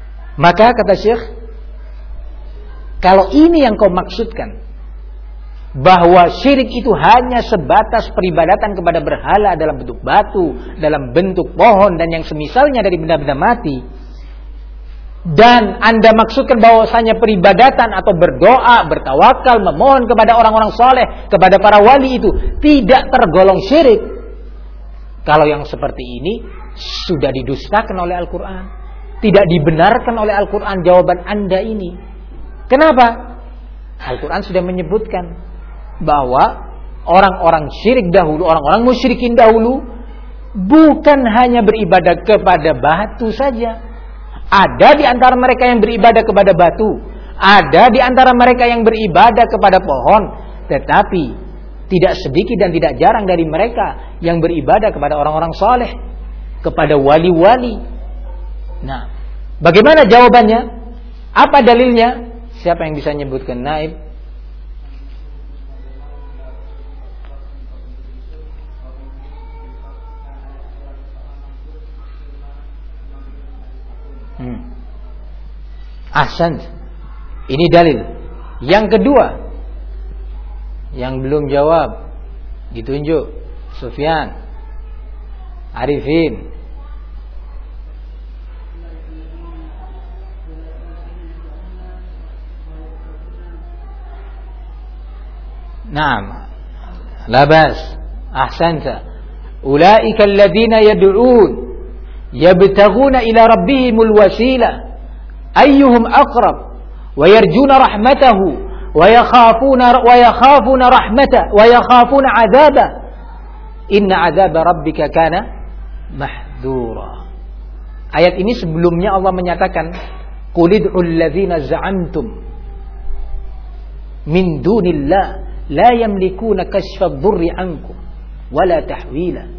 Maka kata Syekh, kalau ini yang kau maksudkan bahwa syirik itu hanya sebatas peribadatan kepada berhala dalam bentuk batu, dalam bentuk pohon dan yang semisalnya dari benda-benda mati, dan Anda maksudkan bahwasanya peribadatan atau berdoa, bertawakal, memohon kepada orang-orang soleh, kepada para wali itu tidak tergolong syirik, kalau yang seperti ini sudah didustakan oleh Al-Quran, tidak dibenarkan oleh Al-Quran jawaban Anda ini. Kenapa? Al-Quran sudah menyebutkan bahwa orang-orang syirik dahulu, orang-orang musyrikin dahulu bukan hanya beribadah kepada batu saja. Ada di antara mereka yang beribadah kepada batu, ada di antara mereka yang beribadah kepada pohon, tetapi tidak sedikit dan tidak jarang dari mereka yang beribadah kepada orang-orang saleh, kepada wali-wali. Nah, bagaimana jawabannya? Apa dalilnya? Siapa yang bisa menyebutkan? Naib? Ahsan. Ini dalil. Yang kedua, yang belum jawab, ditunjuk. Sufyan, Arifin. Naam. Labas. Ahsanta. Ulaika alladhina yad'un yabtaghuna ila rabbihimul wasilah ayyuhum aqrab wa yarjuna rahmatahu wa yakhafuna rahmatahu wa yakhafuna 'adzaba inna 'adzaba rabbika kana mahdhura. Ayat ini sebelumnya Allah menyatakan qulid'ul ladzina za'amtum min dunillah la yamlikuna kashfa dhurri 'ankum wala tahwila.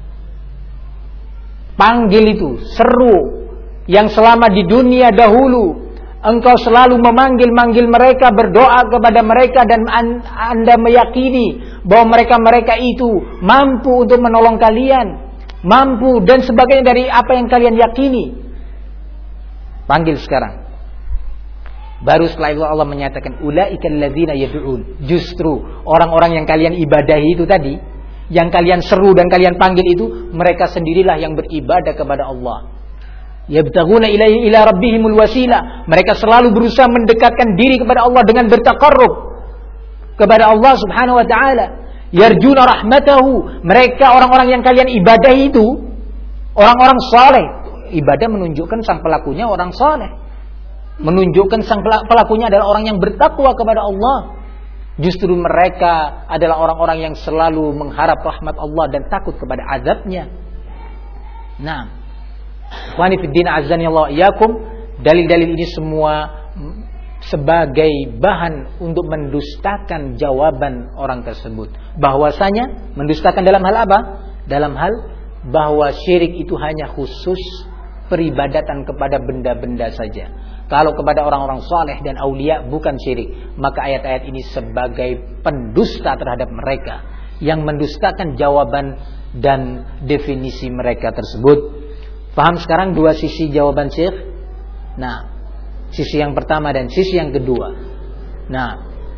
Panggil itu, seru, yang selama di dunia dahulu engkau selalu memanggil-manggil mereka, berdoa kepada mereka, dan Anda meyakini bahwa mereka-mereka itu mampu untuk menolong kalian, mampu dan sebagainya dari apa yang kalian yakini. Panggil sekarang. Baru setelah itu Allah menyatakan ulaikal ladzina yad'un. Justru orang-orang yang kalian ibadahi itu tadi, yang kalian seru dan kalian panggil itu, mereka sendirilah yang beribadah kepada Allah. Yabtaghuna ila rabbihimul wasilah. Mereka selalu berusaha mendekatkan diri kepada Allah dengan bertaqarrub kepada Allah Subhanahu wa taala. Yarjuna rahmatahu. Mereka orang-orang yang kalian ibadahi itu orang-orang saleh. Ibadah menunjukkan sang pelakunya orang saleh. Menunjukkan sang pelakunya adalah orang yang bertakwa kepada Allah. Justru mereka adalah orang-orang yang selalu mengharap rahmat Allah dan takut kepada azabnya. Nah, ikhwani fiddin azzani Allah iyyakum, dalil-dalil ini semua sebagai bahan untuk mendustakan jawaban orang tersebut. Bahwasanya mendustakan dalam hal apa? Dalam hal bahwa syirik itu hanya khusus peribadatan kepada benda-benda saja. Kalau kepada orang-orang saleh dan aulia bukan syirik, maka ayat-ayat ini sebagai pendusta terhadap mereka yang mendustakan jawaban dan definisi mereka tersebut. Paham sekarang dua sisi jawaban Syekh? Nah, sisi yang pertama dan sisi yang kedua. Nah,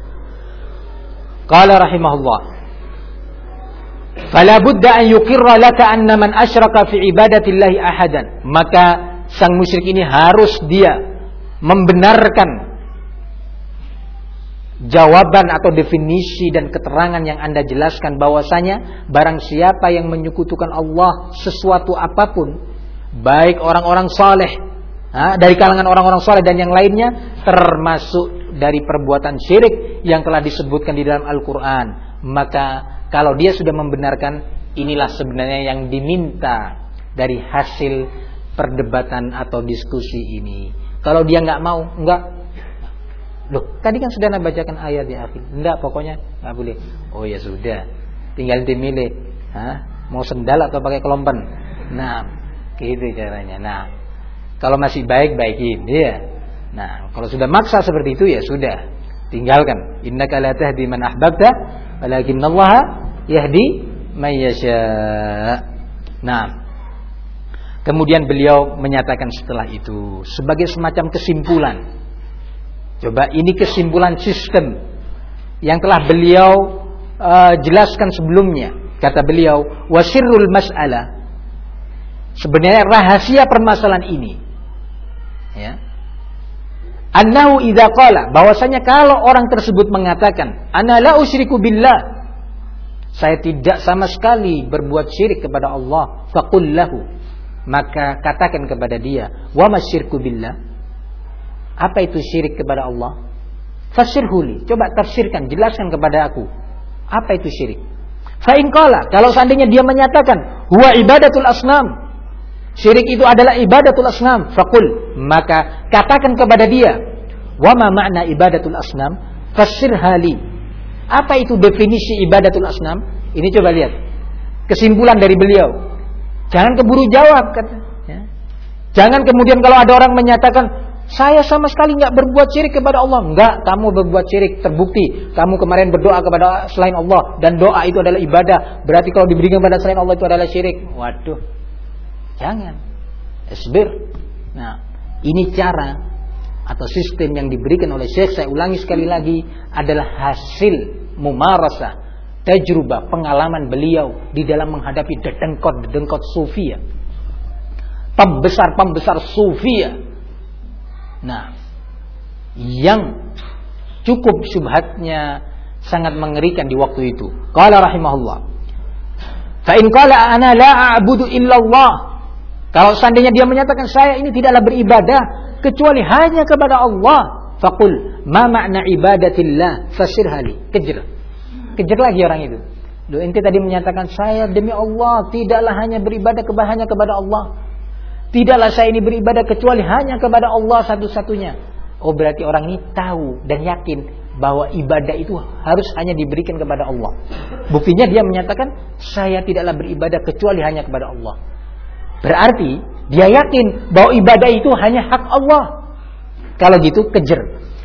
qala rahimahullah, fala budda an yuqirra laka anna man asyraka fi ibadatillahi ahadan. Maka sang musyrik ini harus dia membenarkan jawaban atau definisi dan keterangan yang Anda jelaskan, bahwasanya barang siapa yang menyekutukan Allah sesuatu apapun, baik orang-orang saleh, dari kalangan orang-orang saleh dan yang lainnya, termasuk dari perbuatan syirik yang telah disebutkan di dalam Al-Quran, maka kalau dia sudah membenarkan, inilah sebenarnya yang diminta dari hasil perdebatan atau diskusi ini. Kalau dia nggak mau, enggak. Loh, tadi kan sudah bacakan ayat ya, akhi. Enggak, pokoknya nggak boleh. Oh ya sudah, tinggal dimilih. Mau sendal atau pakai kelompen? Nah, gitu caranya. Nah, kalau masih baik-baikin, ya. Nah, kalau sudah maksa seperti itu ya sudah, tinggalkan. Innaka la tahdi man ahbabta, walakinnallaha yahdi may yasha. Nah, kemudian beliau menyatakan setelah itu sebagai semacam kesimpulan. Coba ini kesimpulan sistem yang telah beliau jelaskan sebelumnya. Kata beliau, wasirrul mas'alah, sebenarnya rahasia permasalahan ini, ya, annahu idza qala, bahwasanya kalau orang tersebut mengatakan ana la usyriku billah, saya tidak sama sekali berbuat syirik kepada Allah, faqul lahu, maka katakan kepada dia, wa masyirku billah, apa itu syirik kepada Allah? Fasirhuli, coba tafsirkan, jelaskan kepada aku, apa itu syirik? Fa in qala, kalau seandainya dia menyatakan huwa ibadatul asnam, syirik itu adalah ibadatul asnam, faqul, maka katakan kepada dia, wa ma makna ibadatul asnam? Fasirhali, apa itu definisi ibadatul asnam? Ini coba lihat kesimpulan dari beliau. Jangan keburu jawab, kata, ya. Jangan kemudian kalau ada orang menyatakan saya sama sekali nggak berbuat syirik kepada Allah. Enggak, kamu berbuat syirik, terbukti. Kamu kemarin berdoa kepada selain Allah, dan doa itu adalah ibadah. Berarti kalau diberikan kepada selain Allah itu adalah syirik. Waduh, jangan. Isbir. Nah, ini cara atau sistem yang diberikan oleh Syekh, saya ulangi sekali lagi, adalah hasil mumarasah, tajrubah, pengalaman beliau di dalam menghadapi dedengkot sufia, pembesar sufia. Nah, yang cukup syubhatnya sangat mengerikan di waktu itu. Qala rahimahullah, fa in qala ana la a'budu illallah, kalau seandainya dia menyatakan saya ini tidaklah beribadah kecuali hanya kepada Allah, faqul ma makna ibadatillah fasirhali, kejar lagi orang itu. Loh, ente tadi menyatakan saya demi Allah tidaklah hanya beribadah hanya kepada Allah, tidaklah saya ini beribadah kecuali hanya kepada Allah satu-satunya. Oh, berarti orang ini tahu dan yakin bahwa ibadah itu harus hanya diberikan kepada Allah. Buktinya dia menyatakan saya tidaklah beribadah kecuali hanya kepada Allah. Berarti dia yakin bahwa ibadah itu hanya hak Allah. Kalau gitu kejar.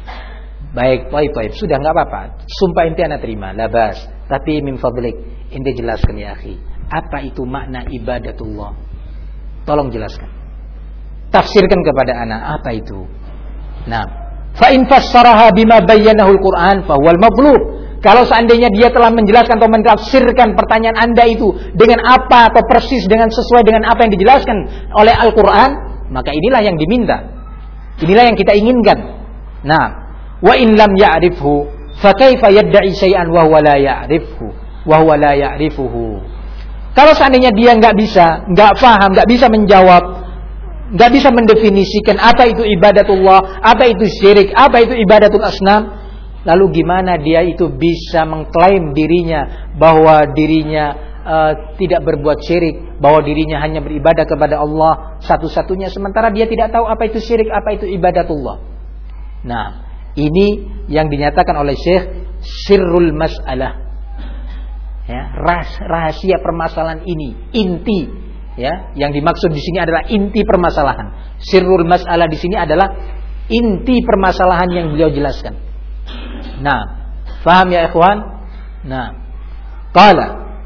Baik, sudah nggak apa-apa. Sumpah inti ana terima, labas. Tapi min fadlik, inti jelaskan ya akhi, apa itu makna ibadatullah? Tolong jelaskan. Tafsirkan kepada anak apa itu. Nah, fa in fassaraha bima bayyanahu al-Qur'an fa huwal matlub. Kalau seandainya dia telah menjelaskan atau mentafsirkan pertanyaan Anda itu dengan apa atau persis dengan sesuai dengan apa yang dijelaskan oleh Al-Qur'an, maka inilah yang diminta. Inilah yang kita inginkan. Nah, wa in lam ya'rifhu fa kaifa yad'i syai'an wa huwa la ya'rifhu wa huwa la ya'rifuhu. Kalau seandainya dia enggak paham, enggak bisa menjawab, enggak bisa mendefinisikan apa itu ibadatullah, apa itu syirik, apa itu ibadatul asnam, lalu gimana dia itu bisa mengklaim dirinya bahwa dirinya tidak berbuat syirik, bahwa dirinya hanya beribadah kepada Allah satu-satunya, sementara dia tidak tahu apa itu syirik, apa itu ibadatullah. Nah, ini yang dinyatakan oleh Syekh sirrul mas'alah. Ya, rahasia permasalahan ini, inti, ya, yang dimaksud di sini adalah inti permasalahan. Sirrul mas'alah di sini adalah inti permasalahan yang beliau jelaskan. Nah, faham ya ikhwan? Nah, qala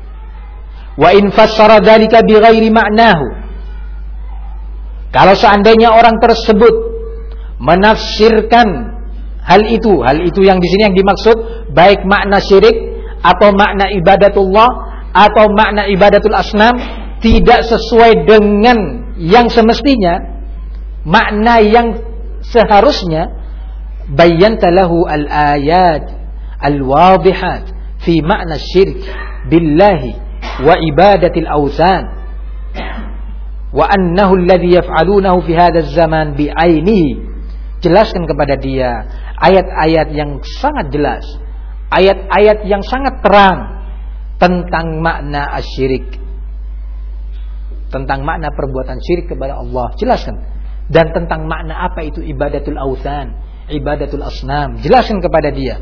wa in fassara dzalika bighairi ma'nahu, kalau seandainya orang tersebut menafsirkan hal itu yang di sini yang dimaksud baik makna syirik atau makna ibadatullah atau makna ibadatul asnam tidak sesuai dengan yang semestinya, makna yang seharusnya, bayyanta lahu al-ayat al-wadihat fi makna syirk billahi wa ibadatil awthan wa annahu alladhi yaf'alunahu fi hadzal zaman bi'ainihi. Jelaskan kepada dia ayat-ayat yang sangat jelas, ayat-ayat yang sangat terang tentang makna asyirik, tentang makna perbuatan syirik kepada Allah, jelaskan. Dan tentang makna apa itu ibadatul awthan, ibadatul asnam, jelaskan kepada dia.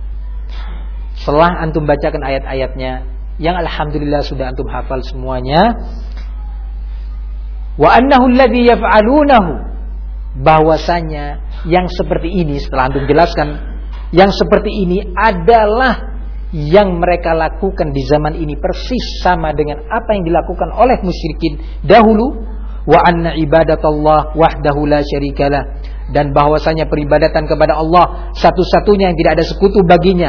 Setelah antum bacakan ayat-ayatnya yang alhamdulillah sudah antum hafal semuanya, wa annahu alladhi yaf'alunahu, bahwasanya yang seperti ini, setelah antum jelaskan, yang seperti ini adalah yang mereka lakukan di zaman ini persis sama dengan apa yang dilakukan oleh musyrikin dahulu. Wa anna ibadatullah wahdahu la syarikalah, dan bahwasanya peribadatan kepada Allah satu-satunya yang tidak ada sekutu baginya,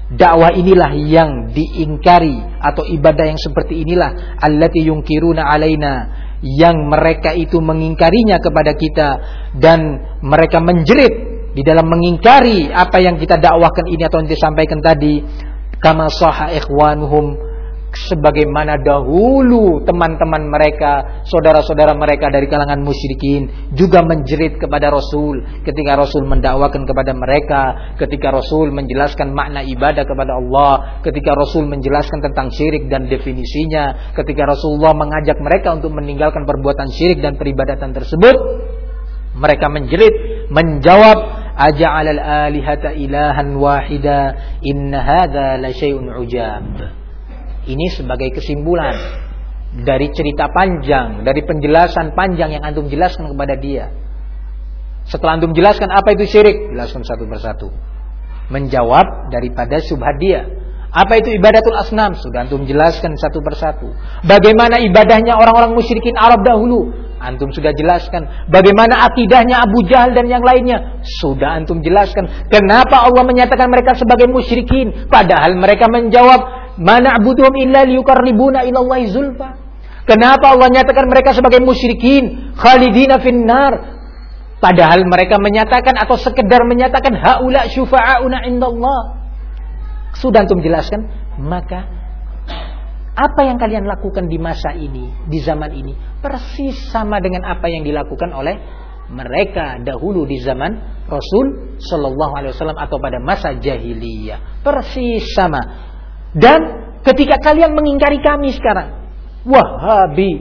Dakwah inilah yang diingkari, atau ibadah yang seperti inilah allati yunkiruna alaina, yang mereka itu mengingkarinya kepada kita, dan mereka menjerit di dalam mengingkari apa yang kita dakwahkan ini atau yang disampaikan tadi. Kama sahha ikhwanuhum, sebagaimana dahulu teman-teman mereka, saudara-saudara mereka dari kalangan musyrikin juga menjerit kepada Rasul ketika Rasul mendakwakan kepada mereka, ketika Rasul menjelaskan makna ibadah kepada Allah, ketika Rasul menjelaskan tentang syirik dan definisinya, ketika Rasulullah mengajak mereka untuk meninggalkan perbuatan syirik dan peribadatan tersebut. Mereka menjerit, menjawab, aja'alal alihata ilahan wahida inna hadza la syai'un ujab. Ini sebagai kesimpulan dari cerita panjang, dari penjelasan panjang yang antum jelaskan kepada dia. Setelah antum jelaskan apa itu syirik, jelaskan satu persatu. Menjawab daripada syubhat dia. Apa itu ibadatul asnam, sudah antum jelaskan satu persatu. Bagaimana ibadahnya orang-orang musyrikin Arab dahulu, antum sudah jelaskan. Bagaimana akidahnya Abu Jahal dan yang lainnya, sudah antum jelaskan. Kenapa Allah menyatakan mereka sebagai musyrikin, padahal mereka menjawab, ma na'buduhum illa liyuqarribuna ilallahi zulfa. Kenapa Allah nyatakan mereka sebagai musyrikin, khalidina finnar, padahal mereka menyatakan atau sekedar menyatakan haula syufa'auna indallah. Sudah antum jelaskan. Maka apa yang kalian lakukan di masa ini, di zaman ini, persis sama dengan apa yang dilakukan oleh mereka dahulu di zaman Rasul sallallahu alaihi wasallam atau pada masa jahiliyah. Persis sama. Dan ketika kalian mengingkari kami sekarang, Wahabi,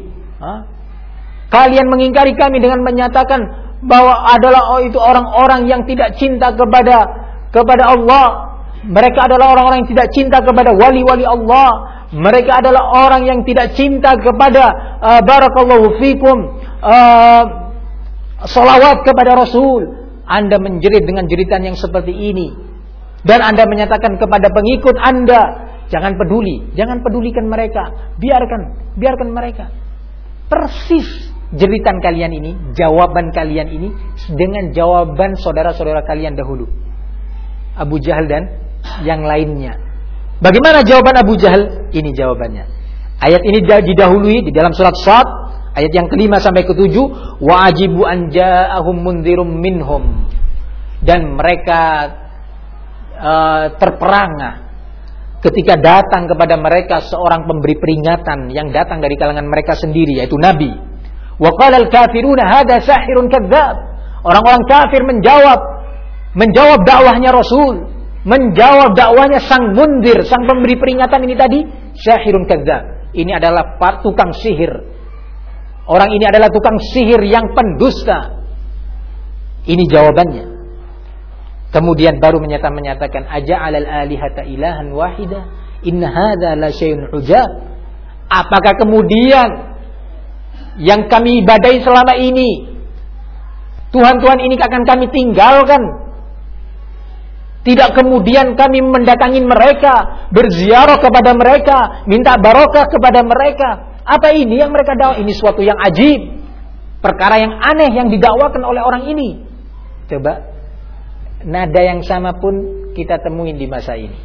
kalian mengingkari kami dengan menyatakan bahwa adalah itu orang-orang yang tidak cinta kepada Allah. Mereka adalah orang-orang yang tidak cinta kepada wali-wali Allah. Mereka adalah orang yang tidak cinta kepada barakallahu fikum, salawat kepada Rasul. Anda menjerit dengan jeritan yang seperti ini, dan Anda menyatakan kepada pengikut Anda, jangan peduli, jangan pedulikan mereka, biarkan mereka. Persis jeritan kalian ini, jawaban kalian ini dengan jawaban saudara-saudara kalian dahulu, Abu Jahal dan yang lainnya. Bagaimana jawaban Abu Jahal? Ini jawabannya. Ayat ini didahului di dalam surat Shad, ayat yang ke-5 sampai ke-7, wa ajibu an ja'ahum mundzirum minhum, dan mereka terperangah ketika datang kepada mereka seorang pemberi peringatan yang datang dari kalangan mereka sendiri, yaitu Nabi. Wa qala al-kafiruna hadza sahirun kadzdzab. Orang-orang kafir menjawab dakwahnya Rasul, menjawab dakwahnya sang mundir, sang pemberi peringatan ini tadi, sahirun kadzdzab. Ini adalah tukang sihir. Orang ini adalah tukang sihir yang pendusta. Ini jawabannya. Kemudian baru menyatakan aja'alal alihata ilahan wahida inna hadza la syai'un ujab. Apakah kemudian yang kami ibadahi selama ini, Tuhan-Tuhan ini akan kami tinggalkan? Tidak kemudian kami mendatangi mereka, berziarah kepada mereka, minta barokah kepada mereka. Apa ini yang mereka dakwah? Ini suatu yang ajib, perkara yang aneh yang didakwakan oleh orang ini. Coba, nada yang sama pun kita temuin di masa ini.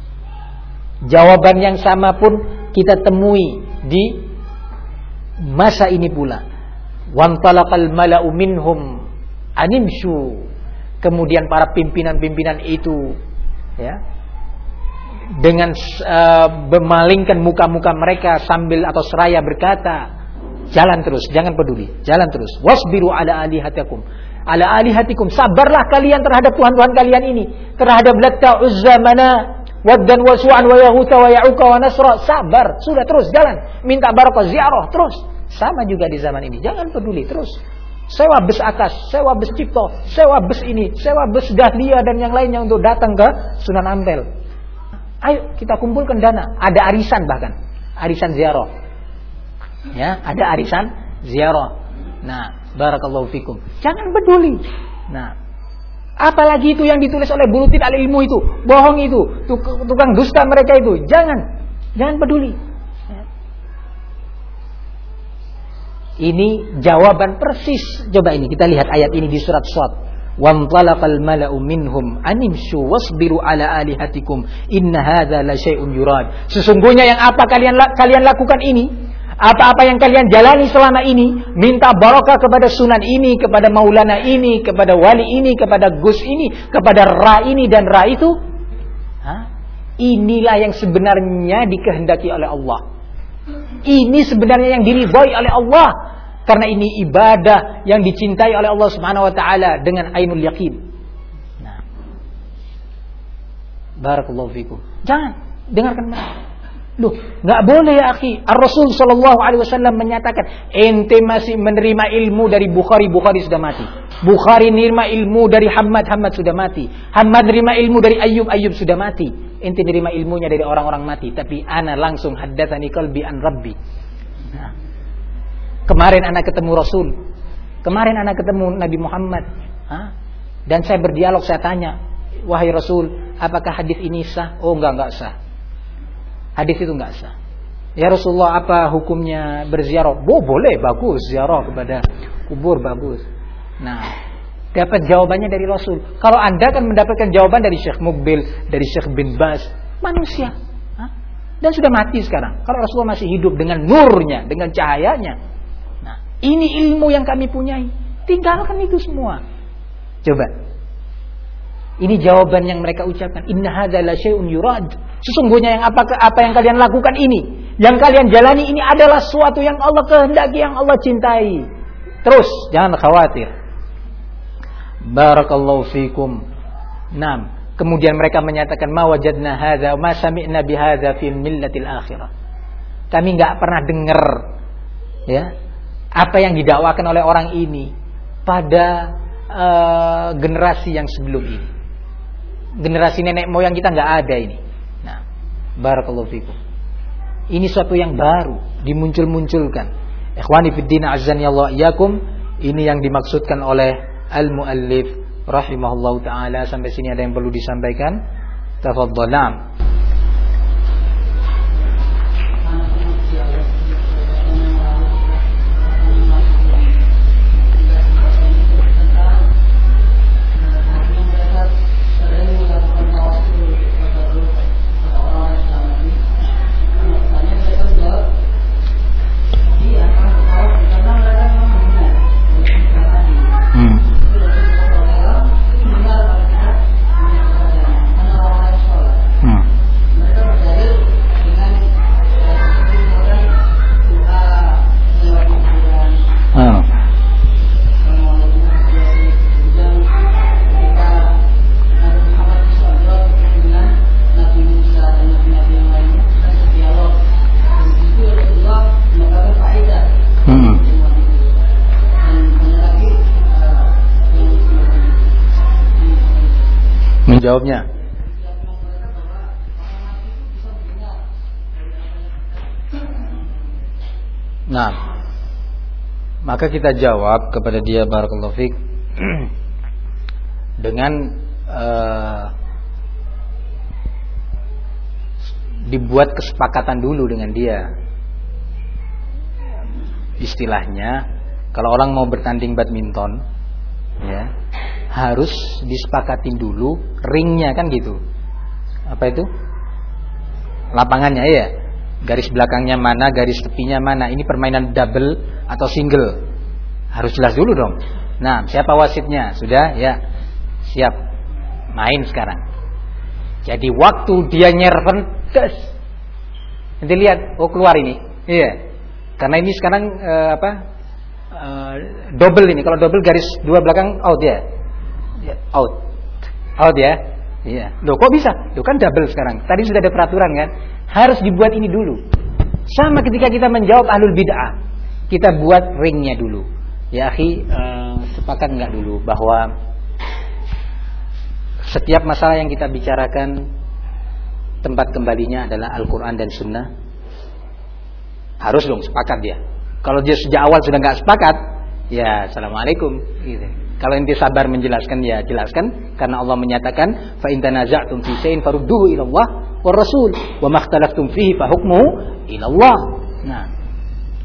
Jawaban yang sama pun kita temui di masa ini pula. Wantalaqal mala'u minhum animshu. Kemudian para pimpinan-pimpinan itu, ya, dengan memalingkan muka-muka mereka sambil atau seraya berkata, jalan terus, jangan peduli, jalan terus. Wasbiru ala alihatikum. Ala alihatikum, sabarlah kalian terhadap Tuhan-Tuhan kalian ini, terhadap Latta, Uzza, Mana, Waddan, wa Su'an, wa Yahuta, wa Ya'uqa, wa Nasra. Sabar, sudah terus jalan, minta barakah, ziarah terus. Sama juga di zaman ini, jangan peduli terus. Sewa bus atas, sewa bus Cipto, sewa bus ini, sewa bus Dahlia dan yang lainnya untuk datang ke Sunan Ampel. Ayo kita kumpulkan dana, ada arisan bahkan, arisan ziarah. Ya, ada arisan ziarah. Nah, barakallahu fikum. Jangan peduli. Nah, apalagi itu yang ditulis oleh Bulutin al-ilmu itu, bohong itu, tukang dusta mereka itu. Jangan peduli. Ini jawaban persis. Coba ini kita lihat ayat ini di surat Shad. Wantalaqal mala'u minhum animshu wasbiru ala alihatikum inna hadza la syai'un yurad. Sesungguhnya yang apa kalian lakukan ini, apa-apa yang kalian jalani selama ini, minta barokah kepada sunan ini, kepada maulana ini, kepada wali ini, kepada gus ini, kepada ra ini dan ra itu, inilah yang sebenarnya dikehendaki oleh Allah. Ini sebenarnya yang diridhai oleh Allah. Karena ini ibadah yang dicintai oleh Allah Subhanahu wa taala dengan ainul yaqin. Nah. Barakallahu fikum. Jangan dengarkan mereka. Loh, enggak boleh ya akhi. Ar-Rasul sallallahu alaihi wasallam menyatakan, ente masih menerima ilmu dari Bukhari sudah mati. Bukhari menerima ilmu dari Hammad sudah mati. Hammad menerima ilmu dari Ayyub sudah mati. Ente menerima ilmunya dari orang-orang mati, tapi ana langsung haddatsani qalbi an rabbi. Nah. Kemarin anak ketemu Rasul, kemarin anak ketemu Nabi Muhammad, dan saya berdialog, saya tanya, wahai Rasul, apakah hadis ini sah? Oh enggak sah. Hadis itu enggak sah. Ya Rasulullah, apa hukumnya berziarah? Boleh, bagus, ziarah kepada kubur bagus. Nah, dapat jawabannya dari Rasul. Kalau Anda kan mendapatkan jawaban dari Syekh Mukbil, dari Syekh bin Baz, manusia, dan sudah mati sekarang. Kalau Rasulullah masih hidup dengan nurnya, dengan cahayanya. Ini ilmu yang kami punyai. Tinggalkan itu semua. Coba. Ini jawaban yang mereka ucapkan. Inna hadza la syai'un yurad. Sesungguhnya yang apa yang kalian lakukan ini, yang kalian jalani ini adalah sesuatu yang Allah kehendaki, yang Allah cintai. Terus, jangan khawatir. Barakallahu fikum. Naam. Kemudian mereka menyatakan ma wajadna hadza ma sami'na bi hadza fi millatil akhirah. Kami enggak pernah dengar, ya, apa yang didakwakan oleh orang ini pada generasi yang sebelum ini. Generasi nenek moyang kita nggak ada ini. Nah, barakallahu fikum. Ini suatu yang baru dimuncul-munculkan. Ikhwani fiddin azzani Allah iyyakum. Ini yang dimaksudkan oleh al-muallif rahimahullahu taala. Sampai sini ada yang perlu disampaikan? Tafadhal. Menjawabnya. Nah, maka kita jawab kepada dia barakallahu fiik dengan dibuat kesepakatan dulu dengan dia. Istilahnya, kalau orang mau bertanding badminton, ya, harus disepakatin dulu ringnya, kan gitu. Apa itu? Lapangannya, ya. Garis belakangnya mana, garis tepinya mana. Ini permainan double atau single. Harus jelas dulu dong. Nah, siapa wasitnya? Sudah, ya. Siap. Main sekarang. Jadi waktu dia nyerven, nanti lihat, oh keluar ini. Iya. Karena ini sekarang double ini. Kalau double garis dua belakang out ya. Out ya. Iya. Loh kok bisa? Loh kan double sekarang. Tadi sudah ada peraturan kan? Harus dibuat ini dulu. Sama ketika kita menjawab ahlul bid'ah, kita buat ringnya dulu. Ya akhi, sepakat enggak dulu bahwa setiap masalah yang kita bicarakan tempat kembalinya adalah Al-Quran dan Sunnah? Harus dong sepakat dia. Kalau dia sejak awal sudah enggak sepakat, ya assalamualaikum gitu. Kalau inti sabar menjelaskan, ya jelaskan, karena Allah menyatakan fa in tanaza'tum fi shay'in farudduhu ila Allah war rasul wa makhtalaftum fihi fa hukmuhu ila Allah. Nah,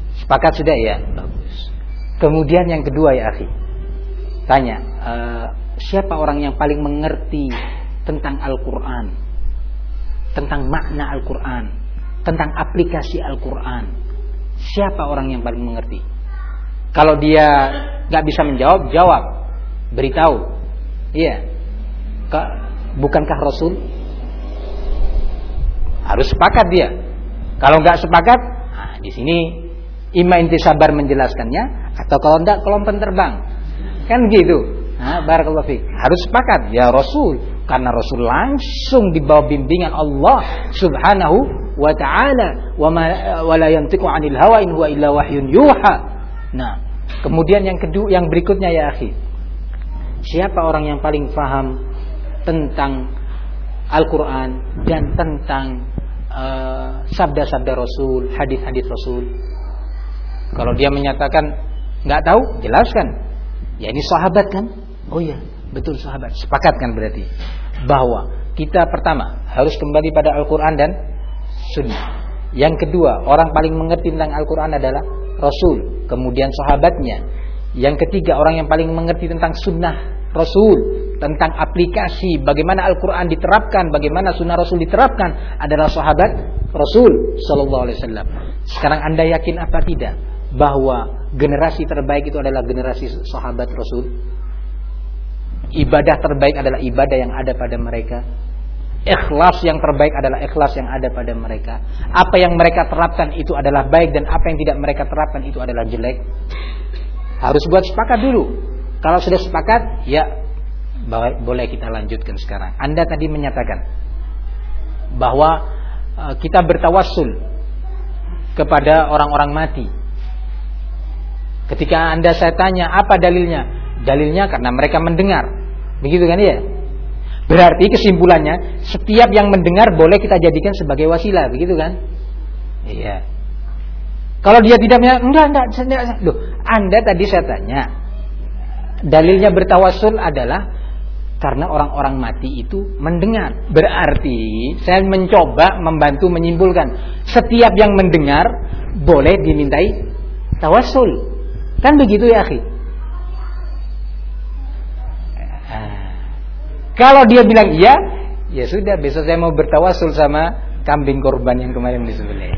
sepakat sudah ya, bagus. Kemudian yang kedua ya akhi, tanya, siapa orang yang paling mengerti tentang Al-Quran, tentang makna Al-Quran, tentang aplikasi Al-Quran? Siapa orang yang paling mengerti? Kalau dia gak bisa menjawab, jawab, beritahu. Iya, bukankah Rasul? Harus sepakat dia. Kalau nggak sepakat, nah, di sini ima inti sabar menjelaskannya, atau kalau enggak kelompok terbang, kan gitu. Nah, barakallahu fiik. Harus sepakat ya Rasul, karena Rasul langsung di bawah bimbingan Allah Subhanahu wa taala, wa la yantiqu 'anil hawa in huwa illa wahyun yuha. Nah, kemudian yang kedua, yang berikutnya ya akhi, siapa orang yang paling paham tentang Al-Quran dan tentang sabda-sabda Rasul, hadis-hadis Rasul? Kalau dia menyatakan nggak tahu, jelaskan. Ya ini sahabat kan? Oh iya, betul sahabat. Sepakat kan berarti bahwa kita pertama harus kembali pada Al-Quran dan Sunnah. Yang kedua, orang paling mengerti tentang Al-Quran adalah Rasul, kemudian sahabatnya. Yang ketiga, orang yang paling mengerti tentang Sunnah Rasul, tentang aplikasi bagaimana Al-Quran diterapkan, bagaimana Sunnah Rasul diterapkan, adalah sahabat Rasul Sallallahu Alaihi Wasallam. Sekarang Anda yakin apa tidak bahwa generasi terbaik itu adalah generasi sahabat Rasul? Ibadah terbaik adalah ibadah yang ada pada mereka. Ikhlas yang terbaik adalah ikhlas yang ada pada mereka. Apa yang mereka terapkan itu adalah baik, dan apa yang tidak mereka terapkan itu adalah jelek. Harus buat sepakat dulu. Kalau sudah sepakat, ya boleh kita lanjutkan sekarang. Anda tadi menyatakan bahwa kita bertawassul kepada orang-orang mati. Ketika saya tanya apa dalilnya? Dalilnya karena mereka mendengar. Begitu kan ya? Berarti kesimpulannya, setiap yang mendengar boleh kita jadikan sebagai wasilah, begitu kan? Iya. Kalau dia tidak, enggak. Loh, Anda tadi saya tanya, dalilnya bertawassul adalah karena orang-orang mati itu mendengar. Berarti saya mencoba membantu menyimpulkan, setiap yang mendengar boleh dimintai tawassul. Kan begitu ya akhi? Kalau dia bilang iya, ya sudah, besok saya mau bertawassul sama kambing korban yang kemarin disembelih.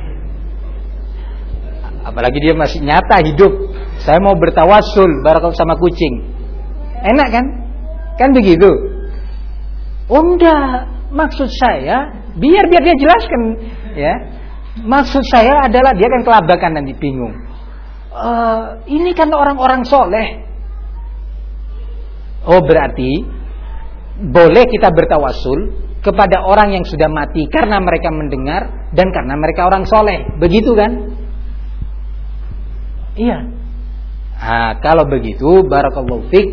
Apalagi dia masih nyata hidup, saya mau bertawassul barakallahu sama kucing. Enak kan? Kan begitu. Oh enggak, maksud saya biar dia jelaskan ya. Maksud saya adalah dia kan kelabakan, nanti bingung. Ini kan orang-orang soleh. Oh berarti boleh kita bertawassul kepada orang yang sudah mati karena mereka mendengar dan karena mereka orang soleh. Begitu kan? Iya. Nah, kalau begitu barakallahu fiik.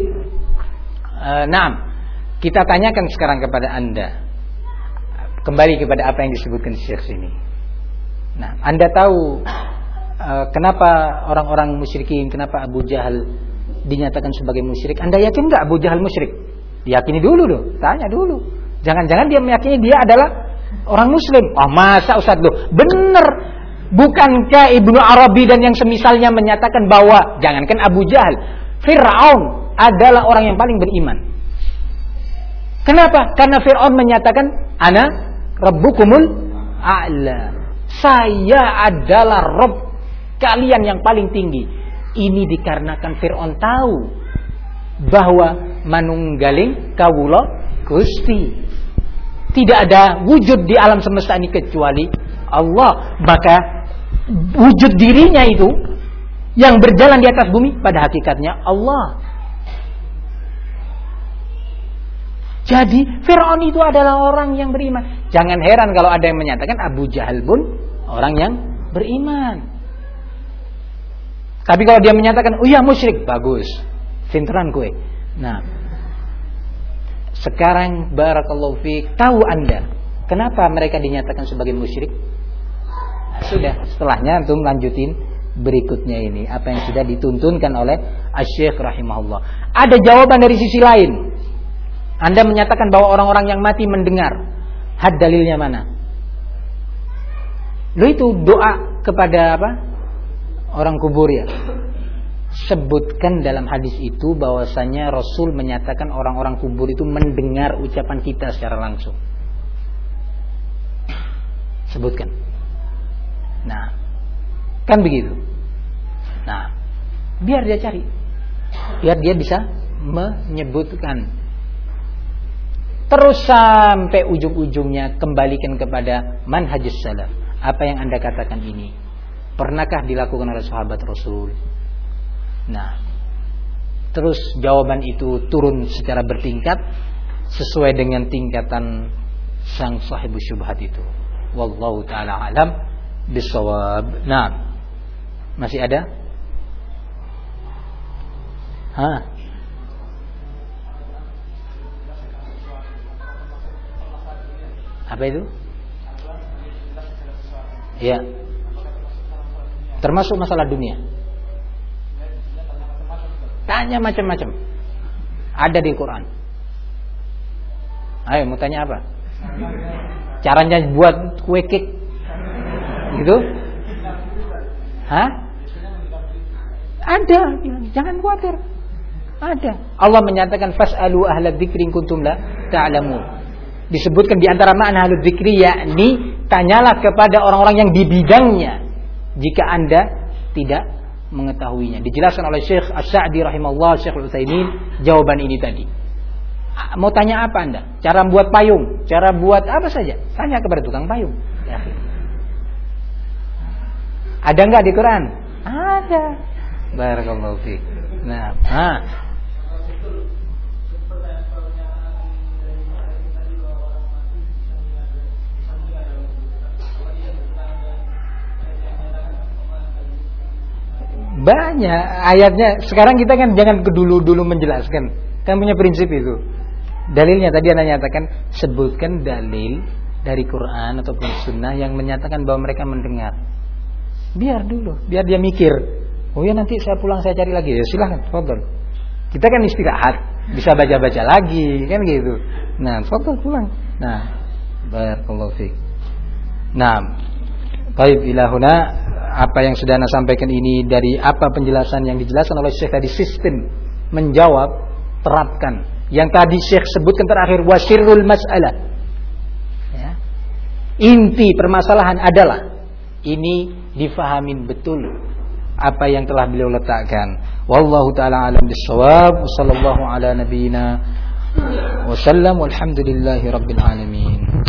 Kita tanyakan sekarang kepada Anda, kembali kepada apa yang disebutkan Syekh sini. Nah, Anda tahu kenapa orang-orang musyrikin, kenapa Abu Jahal dinyatakan sebagai musyrik? Anda yakin nggak Abu Jahal musyrik? Yakini dulu loh, tanya dulu. Jangan-jangan dia meyakini dia adalah orang Muslim. Oh masa Ustaz loh, bener. Bukankah Ibnu Arabi dan yang semisalnya menyatakan bahwa jangankan Abu Jahal, Fir'aun adalah orang yang paling beriman. Kenapa? Karena Fir'aun menyatakan ana rabbukumul a'la. Saya adalah Rabb kalian yang paling tinggi. Ini dikarenakan Fir'aun tahu bahwa manunggaling kawula Gusti. Tidak ada wujud di alam semesta ini kecuali Allah. Maka wujud dirinya itu yang berjalan di atas bumi pada hakikatnya Allah. Jadi Fir'aun itu adalah orang yang beriman. Jangan heran kalau ada yang menyatakan Abu Jahal pun orang yang beriman. Tapi kalau dia menyatakan oh ya musyrik, bagus, pinteran kue. Nah, sekarang barakallahu fiik, tahu Anda kenapa mereka dinyatakan sebagai musyrik? Nah, sudah, setelahnya antum lanjutin berikutnya ini, apa yang sudah dituntunkan oleh Asy-Syaikh rahimahullah. Ada jawaban dari sisi lain. Anda menyatakan bahwa orang-orang yang mati mendengar. Had dalilnya mana? Lu itu doa kepada apa? Orang kubur ya. sebutkan dalam hadis itu bahwasanya Rasul menyatakan orang-orang kubur itu mendengar ucapan kita secara langsung. Sebutkan. Nah, kan begitu. Nah, biar dia cari, biar dia bisa menyebutkan. Terus sampai ujung-ujungnya kembalikan kepada manhajus salaf. Apa yang Anda katakan ini pernahkah dilakukan oleh sahabat Rasul? Nah, terus jawaban itu turun secara bertingkat sesuai dengan tingkatan sang sahibu syubhat itu. Wallahu ta'ala alam bisawab. Nah, masih ada? Apa itu? Ya. Termasuk masalah dunia. Tanya macam-macam. Ada di Quran. Ayo, mau tanya apa? Caranya buat kue cake. Gitu? Hah? Ada. Jangan khawatir. Ada. Allah menyatakan fas'alu ahla dzikri in kuntum la ta'lamun. Disebutkan di antara makna ahlu dzikri, yakni tanyalah kepada orang-orang yang di bidangnya jika Anda tidak mengetahuinya. Dijelaskan oleh Syekh As-Sa'di rahimahullah, Syekh Al-Utsaimin jawaban ini tadi. Mau tanya apa Anda? Cara buat payung, cara buat apa saja, tanya kepada tukang payung. Ya. Ada enggak di Quran? Ada. Barakallahu fiik. Nah, banyak ayatnya. Sekarang kita kan jangan dulu menjelaskan. Kan punya prinsip itu. Dalilnya tadi Anda nyatakan, sebutkan dalil dari Quran ataupun sunnah yang menyatakan bahwa mereka mendengar. Biar dulu, biar dia mikir. Oh ya, nanti saya pulang saya cari lagi. Ya silahkan, fadhol. Kita kan istirahat, bisa baca-baca lagi, kan gitu. Nah, fadhol pulang. Nah, barakallahu fiik. Nah, baik ilahuna, apa yang sudah Anda sampaikan ini dari apa penjelasan yang dijelaskan oleh Syekh tadi, sistem menjawab, terapkan. Yang tadi Syekh sebutkan terakhir, wasirul mas'alah. Ya. Inti permasalahan adalah ini difahamin betul apa yang telah beliau letakkan. Wallahu taala alam bissawab. Wassallallahu ala nabiyyina wa sallam walhamdulillahi rabbil alamin.